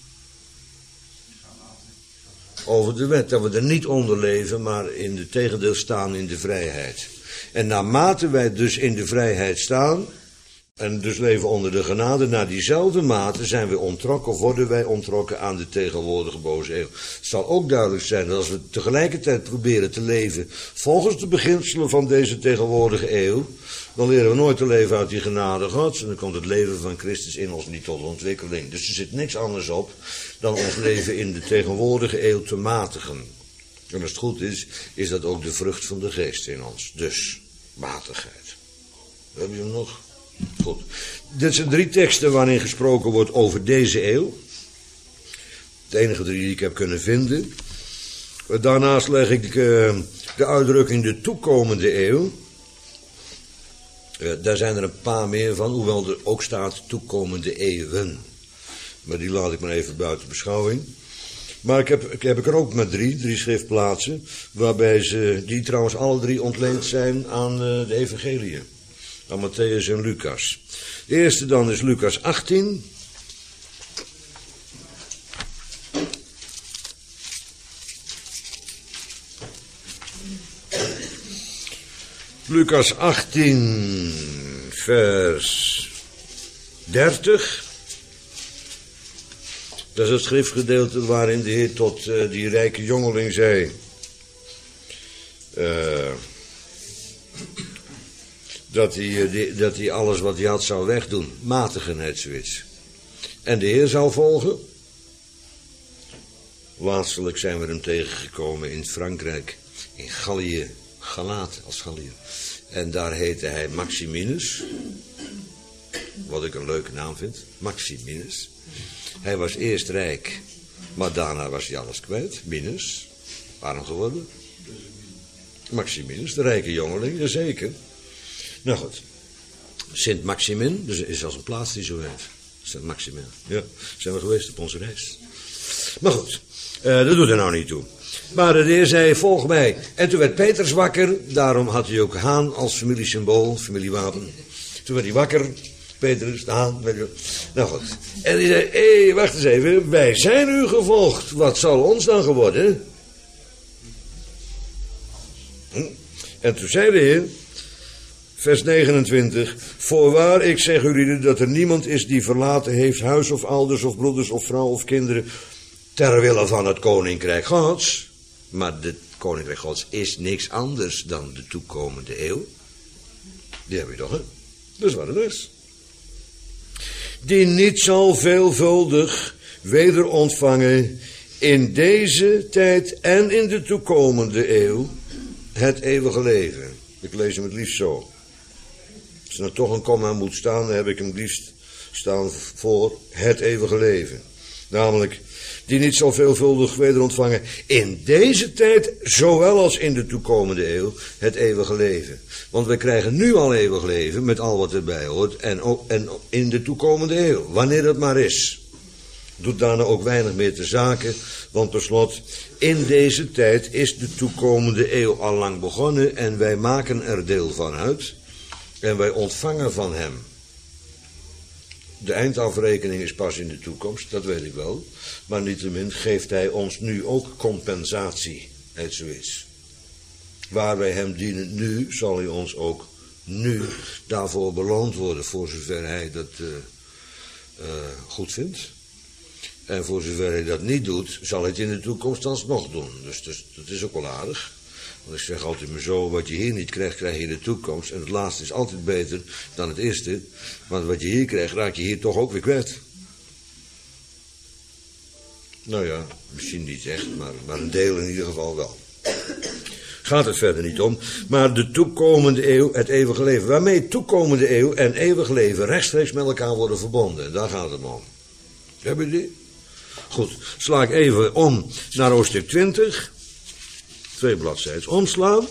Over de wet, dat we er niet onder leven, maar in de tegendeel staan in de vrijheid. En naarmate wij dus in de vrijheid staan, en dus leven onder de genade, naar diezelfde mate zijn we ontrokken of worden wij ontrokken aan de tegenwoordige boze eeuw. Het zal ook duidelijk zijn dat als we tegelijkertijd proberen te leven volgens de beginselen van deze tegenwoordige eeuw, dan leren we nooit te leven uit die genade Gods en dan komt het leven van Christus in ons niet tot ontwikkeling. Dus er zit niks anders op dan ons leven in de tegenwoordige eeuw te matigen. En als het goed is, is dat ook de vrucht van de geest in ons. Dus, matigheid. Heb je hem nog? Goed. Dit zijn 3 teksten waarin gesproken wordt over deze eeuw. De enige 3 die ik heb kunnen vinden. Daarnaast leg ik de uitdrukking de toekomende eeuw. Daar zijn er een paar meer van, hoewel er ook staat toekomende eeuwen. Maar die laat ik maar even buiten beschouwing. Maar ik heb er ook maar 3 schriftplaatsen, waarbij die trouwens alle 3 ontleend zijn aan de evangeliën. Aan Matthäus en Lucas. De eerste dan is Lucas 18. Lucas 18, vers 30. Dat is het schriftgedeelte waarin de Heer tot die rijke jongeling zei, dat hij alles wat hij had zou wegdoen. Matigenheid, zoiets. En de Heer zou volgen. Laatstelijk zijn we hem tegengekomen in Frankrijk, in Gallië, Galaat als Gallië. En daar heette hij Maximinus. Wat ik een leuke naam vind. Maximinus. Hij was eerst rijk, maar daarna was hij alles kwijt. Minus. Arm geworden. Maximinus, de rijke jongeling, jazeker. Nou goed. Sint Maximin, dus is als een plaats die zo heet. Sint Maximin. Ja, zijn we geweest op onze reis. Maar goed, dat doet er nou niet toe. Maar de Heer zei, volg mij. En toen werd Petrus wakker. Daarom had hij ook haan als familiesymbool, familiewapen. Toen werd hij wakker. Petrus, de haan. Nou goed. En hij zei, hé, wacht eens even. Wij zijn u gevolgd. Wat zal ons dan geworden? En toen zei de Heer, vers 29. Voorwaar, ik zeg u dat er niemand is die verlaten heeft huis of ouders of broeders of vrouw of kinderen ter wille van het koninkrijk Gods. Maar het koninkrijk Gods is niks anders dan de toekomende eeuw. Die heb je toch, hè? Dat is wat het is. Die niet zal veelvuldig weder ontvangen in deze tijd en in de toekomende eeuw het eeuwige leven. Ik lees hem het liefst zo. Als er nou toch een komma moet staan, dan heb ik hem het liefst staan voor het eeuwige leven. Namelijk, die niet zal veelvuldig weder ontvangen in deze tijd, zowel als in de toekomende eeuw, het eeuwige leven. Want wij krijgen nu al eeuwig leven, met al wat erbij hoort, en in de toekomende eeuw, wanneer dat maar is. Doet daarna ook weinig meer te zaken, want per slot, in deze tijd is de toekomende eeuw al lang begonnen en wij maken er deel van uit en wij ontvangen van hem. De eindafrekening is pas in de toekomst, dat weet ik wel. Maar niettemin geeft hij ons nu ook compensatie, het zoiets. Waar wij hem dienen nu, zal hij ons ook nu daarvoor beloond worden, voor zover hij dat goed vindt. En voor zover hij dat niet doet, zal hij het in de toekomst alsnog doen. Dus dat is ook wel aardig. Want ik zeg altijd maar zo, wat je hier niet krijgt, krijg je in de toekomst. En het laatste is altijd beter dan het eerste. Want wat je hier krijgt, raak je hier toch ook weer kwijt. Nou ja, misschien niet echt, maar een deel in ieder geval wel. Gaat het verder niet om. Maar de toekomende eeuw, het eeuwige leven. Waarmee toekomende eeuw en eeuwig leven rechtstreeks met elkaar worden verbonden. Daar gaat het om. Heb je die? Goed, sla ik even om naar hoofdstuk 20. 2 bladzijden omslaan.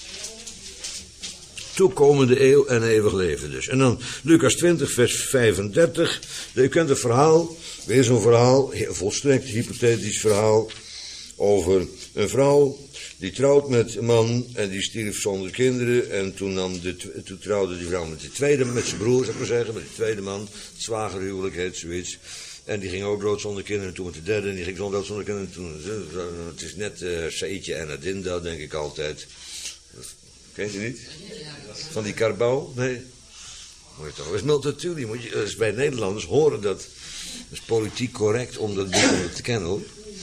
Toekomende eeuw en eeuwig leven dus. En dan Lucas 20 vers 35. U kent het verhaal. Weer zo'n verhaal. Volstrekt hypothetisch verhaal. Over een vrouw. Die trouwt met een man. En die stierf zonder kinderen. En toen trouwde die vrouw met zijn broer, zou ik maar zeggen. Met de tweede man. Het zwagerhuwelijk heet zoiets. En die ging ook dood zonder kinderen. En toen met de derde. En die ging zo dood zonder kinderen. Het is net Saïdje en Adinda, denk ik altijd. Ken je niet? Van die Carbouw? Nee. Moet je toch. Dat is multatuli. Dus bij Nederlanders horen dat. Dat is politiek correct om dat te kennen, hoor.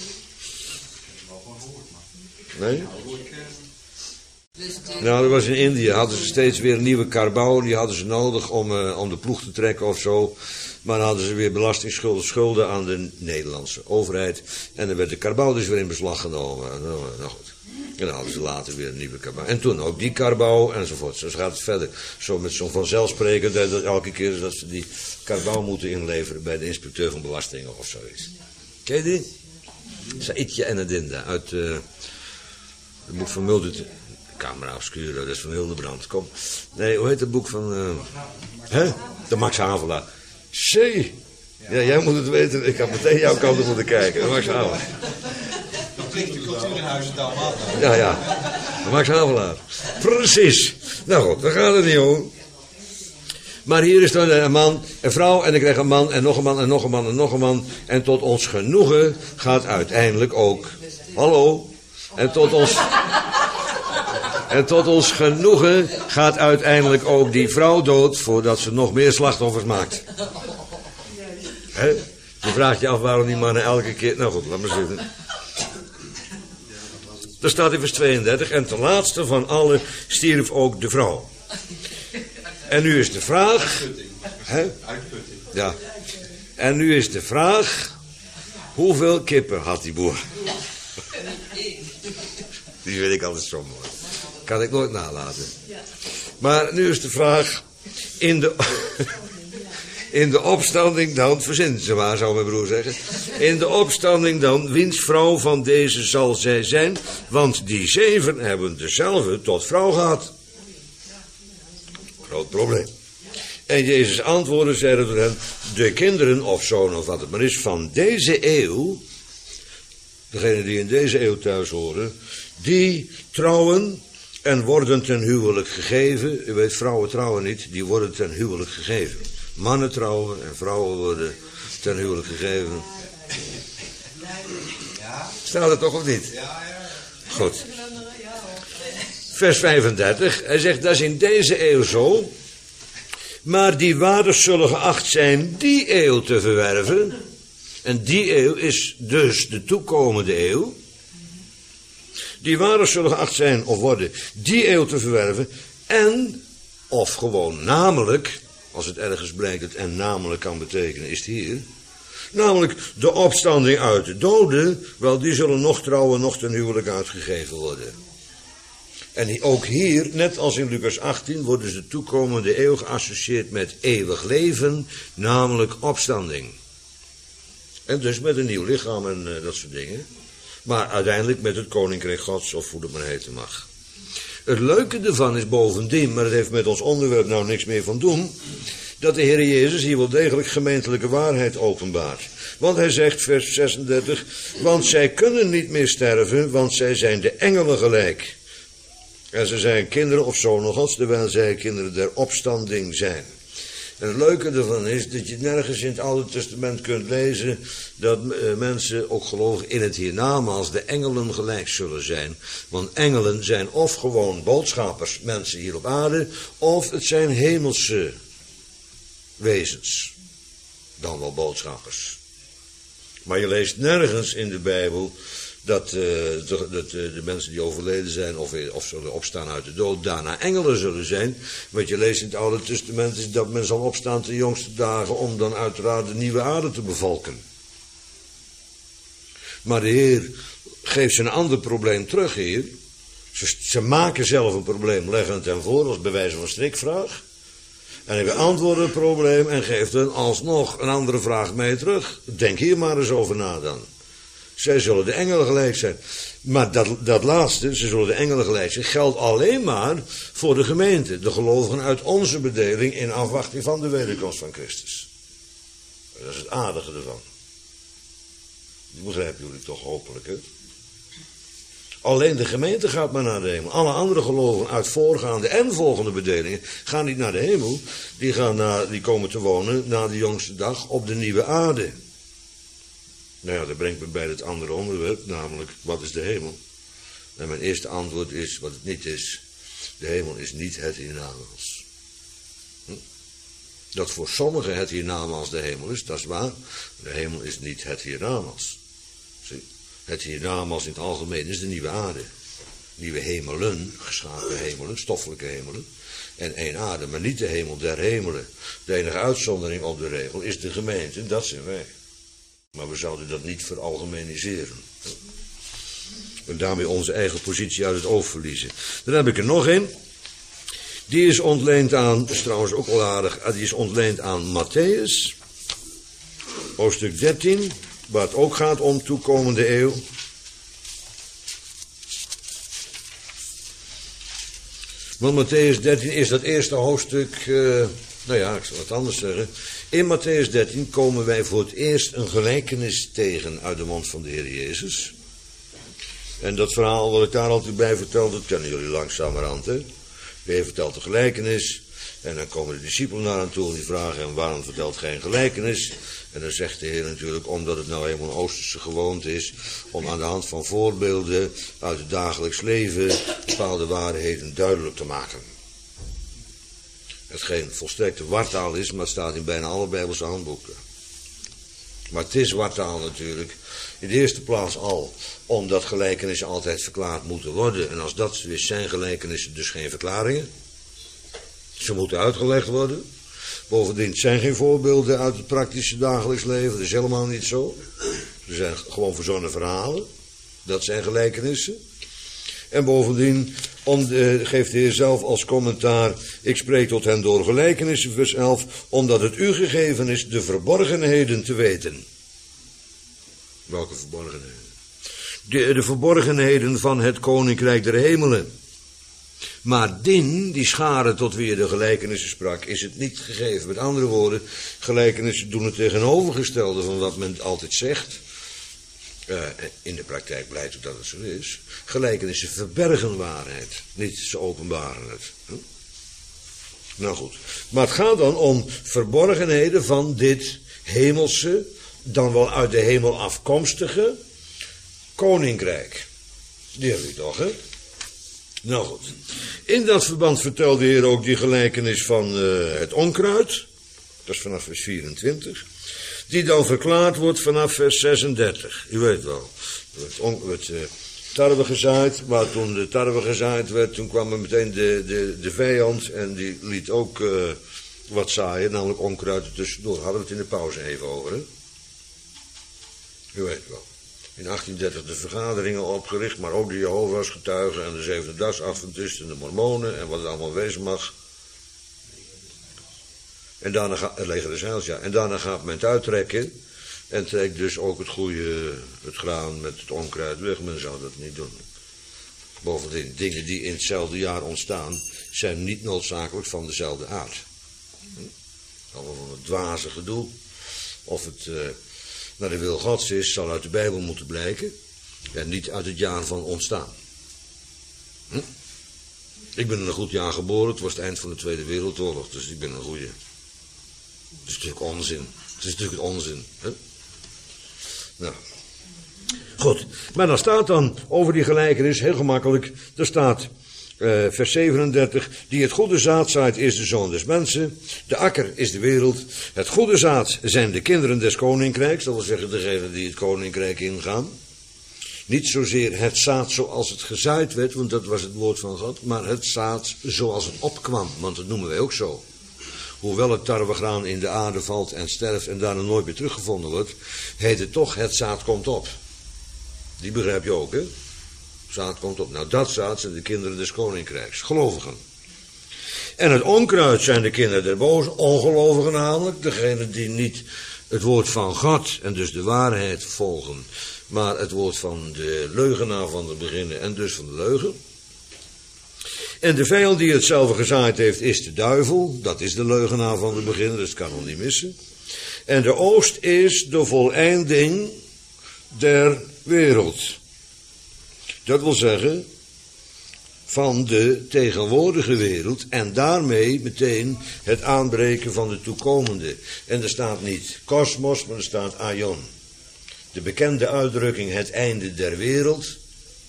Nee? Nou, dat was in Indië. Hadden ze steeds weer een nieuwe Carbouw. Die hadden ze nodig om de ploeg te trekken of zo. Maar dan hadden ze weer belastingschulden aan de Nederlandse overheid. En dan werd de Carbouw dus weer in beslag genomen. Nou goed. En dan hadden ze later weer een nieuwe Carbouw. En toen ook die Carbouw enzovoort. Zo gaat het verder. Zo met zo'n vanzelfsprekend dat elke keer dat ze die Carbouw moeten inleveren bij de inspecteur van belastingen of zoiets. Ken je die? Saïdje en Adinda uit het boek van Mulder. Camera Obscura, dat is van Hildebrand. Kom. Nee, hoe heet het boek van... De Max Havelaar. C. Ja, jij moet het weten. Ik had meteen jouw kant op moeten kijken. De Max Havelaar. Dat klinkt de cultuurhuizen dan. Ja. De Max Havelaar. Precies. Nou goed, daar gaat het niet om. Maar hier is dan een man, een vrouw en ik krijg een man en nog een man en nog een man en nog een man. En tot ons genoegen gaat uiteindelijk ook... Hallo? En tot ons genoegen gaat uiteindelijk ook die vrouw dood voordat ze nog meer slachtoffers maakt. Hè? Je vraagt je af waarom die mannen elke keer... Nou goed, laat maar zitten. Daar staat in vers 32. En ten laatste van allen stierf ook de vrouw. En nu is de vraag... Hè? Ja. En nu is de vraag... Hoeveel kippen had die boer? Die vind ik altijd zo mooi. Kan ik nooit nalaten. Maar nu is de vraag... In de opstanding dan... Verzin ze maar, zou mijn broer zeggen. In de opstanding dan... Wiens vrouw van deze zal zij zijn... Want die 7 hebben dezelfde tot vrouw gehad. Groot probleem. En Jezus antwoordde, zeide tot hen... De kinderen of zoon of wat het maar is... Van deze eeuw... Degenen die in deze eeuw thuis horen... Die trouwen... En worden ten huwelijk gegeven. U weet, vrouwen trouwen niet. Die worden ten huwelijk gegeven. Mannen trouwen en vrouwen worden ten huwelijk gegeven. Staat het toch of niet? Goed. Vers 35. Hij zegt, dat is in deze eeuw zo. Maar die waardig zullen geacht zijn die eeuw te verwerven. En die eeuw is dus de toekomende eeuw. Die waardig zullen geacht zijn of worden die eeuw te verwerven. En, of gewoon namelijk, als het ergens blijkt dat en namelijk kan betekenen, is het hier. Namelijk de opstanding uit de doden, wel die zullen nog trouwen, nog ten huwelijk uitgegeven worden. En ook hier, net als in Lucas 18, wordt dus de toekomende eeuw geassocieerd met eeuwig leven, namelijk opstanding. En dus met een nieuw lichaam en dat soort dingen. Maar uiteindelijk met het koninkrijk Gods, of hoe dat maar heten mag. Het leuke ervan is bovendien, maar het heeft met ons onderwerp nou niks meer van doen, dat de Heer Jezus hier wel degelijk gemeentelijke waarheid openbaart. Want hij zegt, vers 36, want zij kunnen niet meer sterven, want zij zijn de engelen gelijk. En ze zijn kinderen of zonen Gods, terwijl zij kinderen der opstanding zijn. En het leuke ervan is dat je nergens in het Oude Testament kunt lezen dat mensen, ook gelovigen, in het hiernamaals de engelen gelijk zullen zijn. Want engelen zijn of gewoon boodschappers, mensen hier op aarde, of het zijn hemelse wezens. Dan wel boodschappers. Maar je leest nergens in de Bijbel dat de mensen die overleden zijn of zullen opstaan uit de dood daarna engelen zullen zijn. Wat je leest in het Oude Testament is dat men zal opstaan ten jongste dagen om dan uiteraard de nieuwe aarde te bevolken. Maar de Heer geeft ze een ander probleem terug hier. Ze maken zelf een probleem, leggen het hen voor als bij wijze van strikvraag. En hij beantwoordt het probleem en geeft hen alsnog een andere vraag mee terug. Denk hier maar eens over na dan. Zij zullen de engelen gelijk zijn. Maar dat laatste, ze zullen de engelen gelijk zijn, geldt alleen maar voor de gemeente. De gelovigen uit onze bedeling in afwachting van de wederkomst van Christus. Dat is het aardige ervan. Dat begrijpen jullie toch hopelijk, hè? Alleen de gemeente gaat maar naar de hemel. Alle andere gelovigen uit voorgaande en volgende bedelingen gaan niet naar de hemel. Die komen te wonen na de jongste dag op de nieuwe aarde. Nou ja, dat brengt me bij het andere onderwerp, namelijk wat is de hemel? En mijn eerste antwoord is wat het niet is. De hemel is niet het hiernamaals. Dat voor sommigen het hiernamaals de hemel is, dat is waar. De hemel is niet het hiernamaals. Zie? Het hiernamaals in het algemeen is de nieuwe aarde. Nieuwe hemelen, geschapen hemelen, stoffelijke hemelen. En één aarde, maar niet de hemel der hemelen. De enige uitzondering op de regel is de gemeente, dat zijn wij. Maar we zouden dat niet veralgemeniseren. En daarmee onze eigen positie uit het oog verliezen. Dan heb ik er nog een. Die is ontleend aan, dat is trouwens ook wel aardig, die is ontleend aan Matthäus. Hoofdstuk 13, waar het ook gaat om toekomende eeuw. Want Matthäus 13 is dat eerste hoofdstuk, nou ja, ik zal het anders zeggen. In Matthäus 13 komen wij voor het eerst een gelijkenis tegen uit de mond van de Heer Jezus. En dat verhaal wat ik daar altijd bij vertel, dat kennen jullie langzamerhand, hè. De Heer vertelt een gelijkenis en dan komen de discipelen naar hem toe en die vragen hem waarom vertelt geen gelijkenis. En dan zegt de Heer natuurlijk omdat het nou helemaal een Oosterse gewoonte is om aan de hand van voorbeelden uit het dagelijks leven bepaalde waarheden duidelijk te maken. Hetgeen volstrekte wartaal is, maar het staat in bijna alle Bijbelse handboeken. Maar het is wartaal natuurlijk. In de eerste plaats al, omdat gelijkenissen altijd verklaard moeten worden. En als dat zo is, zijn gelijkenissen dus geen verklaringen. Ze moeten uitgelegd worden. Bovendien, het zijn geen voorbeelden uit het praktische dagelijks leven. Dat is helemaal niet zo. Ze zijn gewoon verzonnen verhalen. Dat zijn gelijkenissen. En bovendien geeft de Heer zelf als commentaar: ik spreek tot hen door gelijkenissen, vers 11, omdat het u gegeven is de verborgenheden te weten. Welke verborgenheden? De verborgenheden van het koninkrijk der hemelen. Maar die schare tot wie je de gelijkenissen sprak, is het niet gegeven. Met andere woorden, gelijkenissen doen het tegenovergestelde van wat men altijd zegt. In de praktijk blijkt ook dat het zo is. Gelijkenissen verbergen waarheid, niet ze openbaren het. Nou goed, maar het gaat dan om verborgenheden van dit hemelse, dan wel uit de hemel afkomstige koninkrijk. Die heb ik toch, hè? Nou goed, in dat verband vertelde de Heer ook die gelijkenis van het onkruid. Dat is vanaf vers 24. Die dan verklaard wordt vanaf vers 36. U weet wel. Het tarwe gezaaid. Maar toen de tarwe gezaaid werd, toen kwam er meteen de vijand. En die liet ook wat zaaien, namelijk onkruid er tussendoor. Hadden we het in de pauze even over, hè? U weet wel. In 1830 de vergaderingen opgericht, maar ook de Jehovah's getuigen en de Zevendedagsadventisten en de Mormonen en wat het allemaal wezen mag. En daarna gaat het leger des heils, ja. En daarna gaat men het uittrekken en trekt dus ook het graan met het onkruid weg. Men zou dat niet doen. Bovendien, dingen die in hetzelfde jaar ontstaan, zijn niet noodzakelijk van dezelfde aard. Allemaal van het dwaze gedoe. Of het naar de wil Gods is, zal uit de Bijbel moeten blijken. En niet uit het jaar van ontstaan. Ik ben in een goed jaar geboren. Het was het eind van de Tweede Wereldoorlog. Dus ik ben een goeie. Het is natuurlijk onzin. Het is natuurlijk onzin. Hè? Nou. Goed. Maar dan staat dan over die gelijkenis, heel gemakkelijk, er staat vers 37, die het goede zaad zaait is de zoon des mensen, de akker is de wereld, het goede zaad zijn de kinderen des koninkrijks, dat wil zeggen degenen die het koninkrijk ingaan. Niet zozeer het zaad zoals het gezaaid werd, want dat was het woord van God, maar het zaad zoals het opkwam, want dat noemen wij ook zo. Hoewel het tarwegraan in de aarde valt en sterft en daarna nooit meer teruggevonden wordt, heet het toch het zaad komt op. Die begrijp je ook, hè? Zaad komt op. Nou, dat zaad zijn de kinderen des koninkrijks, gelovigen. En het onkruid zijn de kinderen der boze, ongelovigen namelijk, degenen die niet het woord van God en dus de waarheid volgen, maar het woord van de leugenaar van het beginnen en dus van de leugen. En de vijand die hetzelfde gezaaid heeft is de duivel, dat is de leugenaar van het beginnen, dus het kan nog niet missen. En de oost is de voleinding der wereld. Dat wil zeggen, van de tegenwoordige wereld en daarmee meteen het aanbreken van de toekomende. En er staat niet kosmos, maar er staat aion. De bekende uitdrukking het einde der wereld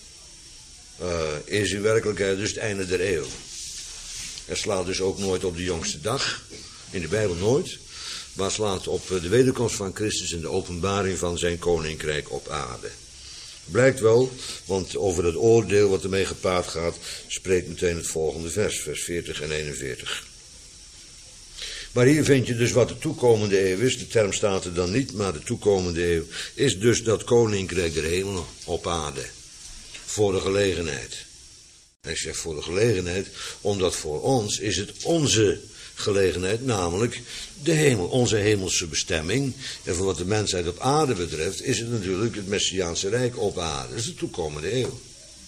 is in werkelijkheid dus het einde der eeuw. Het slaat dus ook nooit op de jongste dag, in de Bijbel nooit, maar slaat op de wederkomst van Christus en de openbaring van zijn koninkrijk op aarde. Blijkt wel, want over het oordeel wat ermee gepaard gaat, spreekt meteen het volgende vers 40 en 41. Maar hier vind je dus wat de toekomende eeuw is. De term staat er dan niet, maar de toekomende eeuw is dus dat koninkrijk der hemel op aarde. Voor de gelegenheid. En ik zeg voor de gelegenheid, omdat voor ons is het onze gelegenheid, namelijk de hemel, onze hemelse bestemming. En voor wat de mensheid op aarde betreft, is het natuurlijk het Messiaanse Rijk op aarde. Dat is de toekomende eeuw.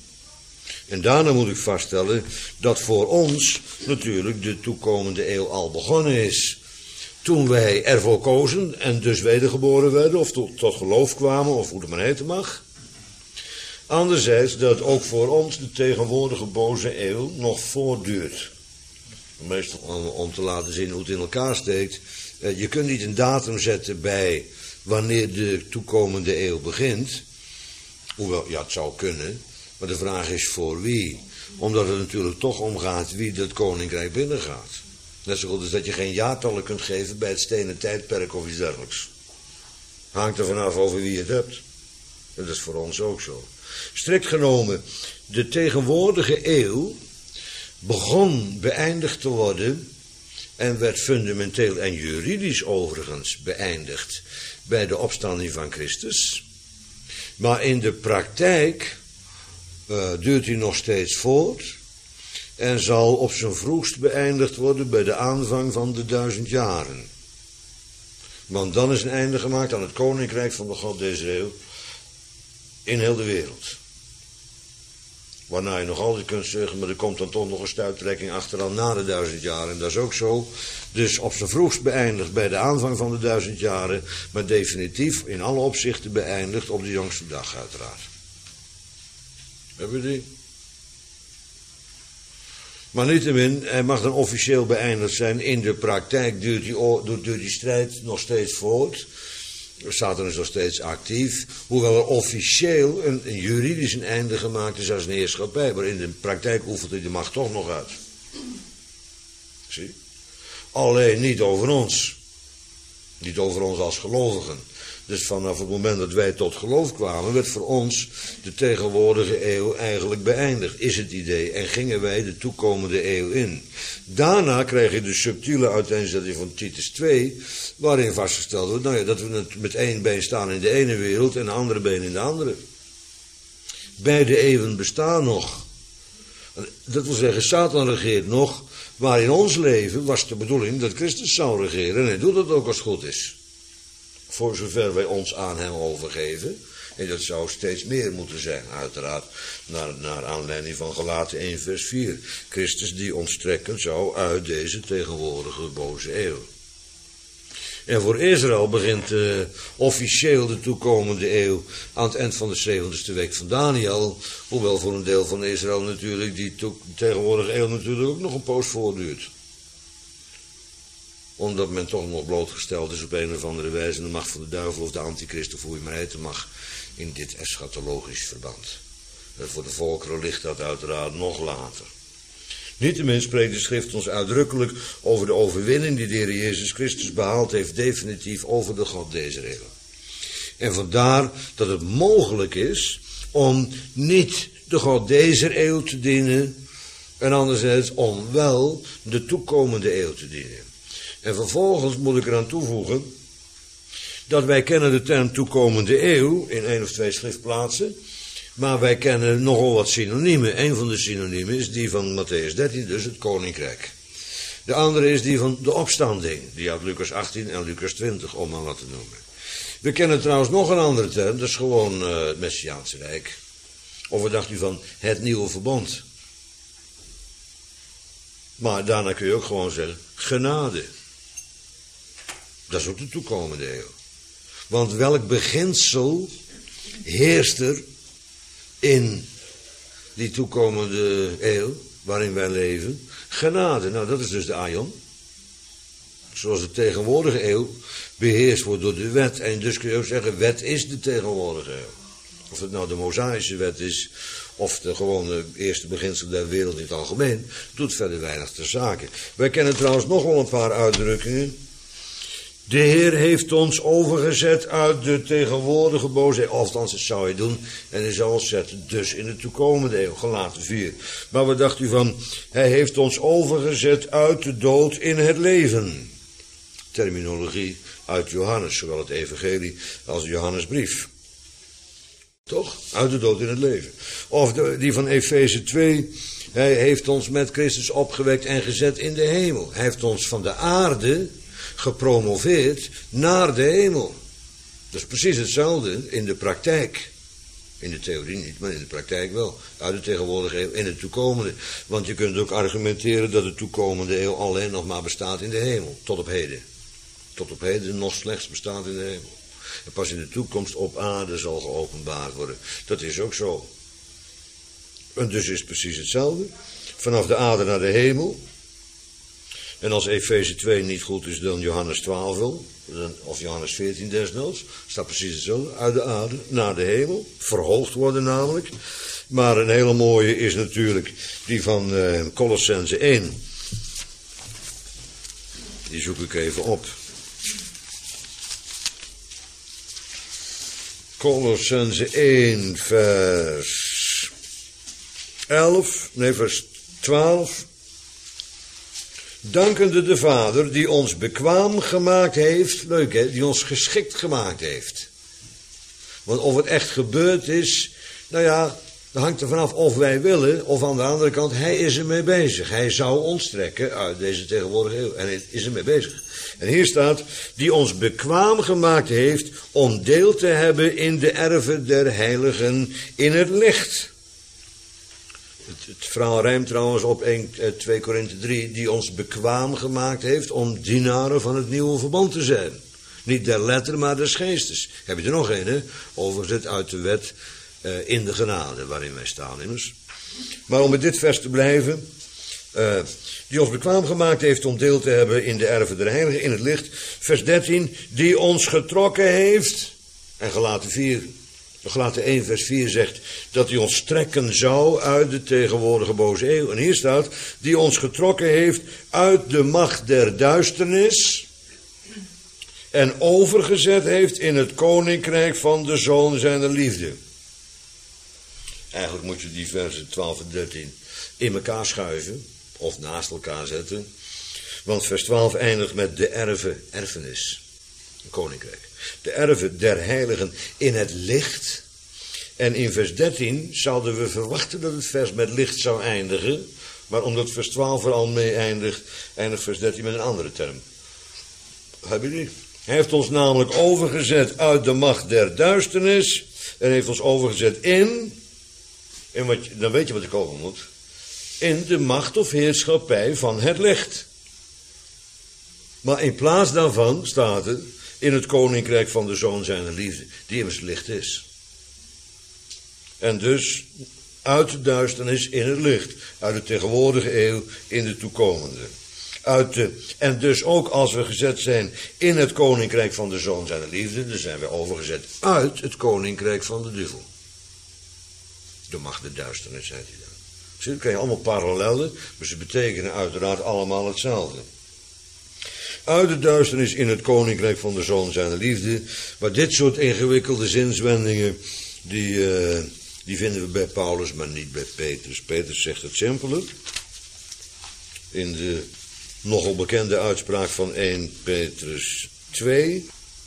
En daarna moet ik vaststellen dat voor ons natuurlijk de toekomende eeuw al begonnen is. Toen wij ervoor kozen en dus wedergeboren werden, of tot geloof kwamen, of hoe het maar heten mag. Anderzijds dat ook voor ons de tegenwoordige boze eeuw nog voortduurt. Meestal om te laten zien hoe het in elkaar steekt. Je kunt niet een datum zetten bij wanneer de toekomende eeuw begint. Hoewel, ja, het zou kunnen. Maar de vraag is voor wie. Omdat het natuurlijk toch omgaat wie dat koninkrijk binnengaat. Net zo goed als dat je geen jaartallen kunt geven bij het stenen tijdperk of iets dergelijks. Hangt er vanaf over wie je het hebt. En dat is voor ons ook zo. Strikt genomen, de tegenwoordige eeuw begon beëindigd te worden en werd fundamenteel en juridisch overigens beëindigd bij de opstanding van Christus. Maar in de praktijk duurt hij nog steeds voort en zal op zijn vroegst beëindigd worden bij de aanvang van de 1000 jaren. Want dan is een einde gemaakt aan het koninkrijk van de God deze eeuw in heel de wereld. Waarna je nog altijd kunt zeggen, maar er komt dan toch nog een stuiptrekking achteraan na de 1000 jaar. En dat is ook zo. Dus op zijn vroegst beëindigd bij de aanvang van de 1000 jaren. Maar definitief in alle opzichten beëindigd op de jongste dag uiteraard. Hebben we die? Maar niettemin, hij mag dan officieel beëindigd zijn. In de praktijk duurt die strijd nog steeds voort. Satan is nog steeds actief, hoewel er officieel een juridisch een einde gemaakt is als een heerschappij, maar in de praktijk oefent hij de macht toch nog uit. Zie? Alleen niet over ons. Niet over ons als gelovigen. Dus vanaf het moment dat wij tot geloof kwamen, werd voor ons de tegenwoordige eeuw eigenlijk beëindigd, is het idee. En gingen wij de toekomende eeuw in. Daarna kreeg je de subtiele uiteenzetting van Titus 2, waarin vastgesteld wordt, nou ja, dat we met één been staan in de ene wereld en een andere been in de andere. Beide eeuwen bestaan nog. Dat wil zeggen, Satan regeert nog, maar in ons leven was de bedoeling dat Christus zou regeren. En hij doet dat ook als het goed is. Voor zover wij ons aan hem overgeven. En dat zou steeds meer moeten zijn, uiteraard. Naar aanleiding van Galaten 1 vers 4. Christus die ons trekken zou uit deze tegenwoordige boze eeuw. En voor Israël begint officieel de toekomende eeuw aan het eind van de 70ste week van Daniel. Hoewel voor een deel van Israël natuurlijk die tegenwoordige eeuw natuurlijk ook nog een poos voortduurt. Omdat men toch nog blootgesteld is op een of andere wijze aan de macht van de duivel of de antichrist, of hoe je maar heten mag, in dit eschatologisch verband. Voor de volkeren ligt dat uiteraard nog later. Niettemin spreekt de schrift ons uitdrukkelijk over de overwinning die de Heer Jezus Christus behaald heeft, definitief over de god deze eeuw. En vandaar dat het mogelijk is om niet de god deze eeuw te dienen, en anderzijds om wel de toekomende eeuw te dienen. En vervolgens moet ik eraan toevoegen dat wij kennen de term toekomende eeuw in 1 of 2 schriftplaatsen, maar wij kennen nogal wat synoniemen. Een van de synoniemen is die van Matthäus 13, dus het koninkrijk. De andere is die van de opstanding, die uit Lucas 18 en Lucas 20, om maar wat te noemen. We kennen trouwens nog een andere term, dat is gewoon het Messiaanse Rijk. Of wat dacht u van het nieuwe verbond? Maar daarna kun je ook gewoon zeggen, genade. Dat is ook de toekomende eeuw. Want welk beginsel heerst er in die toekomende eeuw waarin wij leven? Genade, nou dat is dus de aion. Zoals de tegenwoordige eeuw beheerst wordt door de wet. En dus kun je ook zeggen, wet is de tegenwoordige eeuw. Of het nou de Mosaïsche wet is, of de gewone eerste beginsel der wereld in het algemeen, doet verder weinig ter zake. Wij kennen trouwens nog wel een paar uitdrukkingen. De Heer heeft ons overgezet uit de tegenwoordige boze eeuw. Althans, dat zou hij doen. En hij zal ons zetten dus in de toekomende eeuw. Galaten 4. Maar wat dacht u van? Hij heeft ons overgezet uit de dood in het leven. Terminologie uit Johannes. Zowel het evangelie als de Johannesbrief. Toch? Uit de dood in het leven. Of die van Efeze 2. Hij heeft ons met Christus opgewekt en gezet in de hemel. Hij heeft ons van de aarde gepromoveerd naar de hemel. Dat is precies hetzelfde in de praktijk. In de theorie niet, maar in de praktijk wel. Uit de tegenwoordige eeuw in de toekomende. Want je kunt ook argumenteren dat de toekomende eeuw alleen nog maar bestaat in de hemel. Tot op heden. Tot op heden nog slechts bestaat in de hemel. En pas in de toekomst op aarde zal geopenbaard worden. Dat is ook zo. En dus is het precies hetzelfde. Vanaf de aarde naar de hemel. En als Efeze 2 niet goed is, dan Johannes 12 wel. Of Johannes 14 desnoods. Staat precies hetzelfde. Uit de aarde naar de hemel. Verhoogd worden namelijk. Maar een hele mooie is natuurlijk die van Colossense 1. Die zoek ik even op. Colossense 1 vers 12. Dankende de Vader die ons bekwaam gemaakt heeft, leuk hè, die ons geschikt gemaakt heeft. Want of het echt gebeurd is, nou ja, dat hangt er vanaf of wij willen, of aan de andere kant, hij is ermee bezig. Hij zou ons trekken uit deze tegenwoordige eeuw en hij is ermee bezig. En hier staat, die ons bekwaam gemaakt heeft om deel te hebben in de erven der heiligen in het licht. Het verhaal rijmt trouwens op 2 Korinthe 3, die ons bekwaam gemaakt heeft om dienaren van het nieuwe verbond te zijn. Niet der letter, maar des geestes. Heb je er nog een, hè? Overzet uit de wet in de genade, waarin wij staan immers. Maar om met dit vers te blijven, die ons bekwaam gemaakt heeft om deel te hebben in de erven der heiligen in het licht. Vers 13, die ons getrokken heeft, en Galaten 1 vers 4 zegt dat hij ons trekken zou uit de tegenwoordige boze eeuw. En hier staat, die ons getrokken heeft uit de macht der duisternis en overgezet heeft in het koninkrijk van de Zoon zijner liefde. Eigenlijk moet je die versen 12 en 13 in elkaar schuiven of naast elkaar zetten. Want vers 12 eindigt met de erfenis, een koninkrijk. De erven der heiligen in het licht. En in vers 13 zouden we verwachten dat het vers met licht zou eindigen. Maar omdat vers 12 er al mee eindigt vers 13 met een andere term. Hebben jullie? Hij heeft ons namelijk overgezet uit de macht der duisternis. En heeft ons overgezet dan weet je wat ik over moet. In de macht of heerschappij van het licht. Maar in plaats daarvan staat er in het koninkrijk van de Zoon zijner liefde, die immers licht is. En dus uit de duisternis in het licht, uit de tegenwoordige eeuw in de toekomende. En dus ook als we gezet zijn in het koninkrijk van de zoon zijn de liefde, dan zijn we overgezet uit het koninkrijk van de duivel. De macht der duisternis, zei hij dan. Zie, dan krijg je allemaal parallellen, maar ze betekenen uiteraard allemaal hetzelfde. Uit de duisternis in het koninkrijk van de zoon zijn de liefde. Maar dit soort ingewikkelde zinswendingen, die vinden we bij Paulus, maar niet bij Petrus. Petrus zegt het simpeler. In de nogal bekende uitspraak van 1 Petrus 2.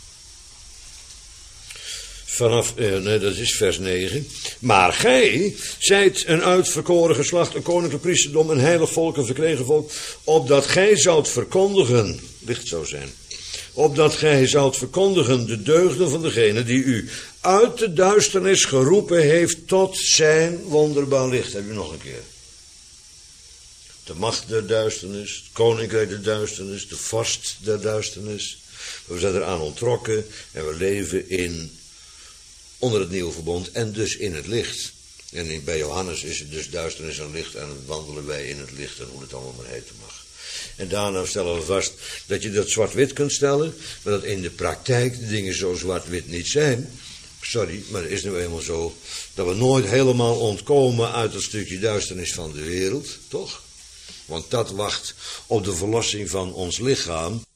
Dat is vers 9. Maar gij zijt een uitverkoren geslacht, een koninklijk priesterdom, een heilig volk, een verkregen volk, opdat gij zoudt verkondigen, licht zou zijn, opdat gij zoudt verkondigen de deugden van degene die u uit de duisternis geroepen heeft tot zijn wonderbaar licht. Heb je nog een keer. De macht der duisternis, het koninkrijk der duisternis, de vorst der duisternis. We zijn eraan onttrokken en we leven onder het nieuwe verbond en dus in het licht. En bij Johannes is het dus duisternis en licht en wandelen wij in het licht en hoe het allemaal maar heten mag. En daarna stellen we vast dat je dat zwart-wit kunt stellen, maar dat in de praktijk de dingen zo zwart-wit niet zijn. Sorry, maar het is nu eenmaal zo dat we nooit helemaal ontkomen uit dat stukje duisternis van de wereld, toch? Want dat wacht op de verlossing van ons lichaam.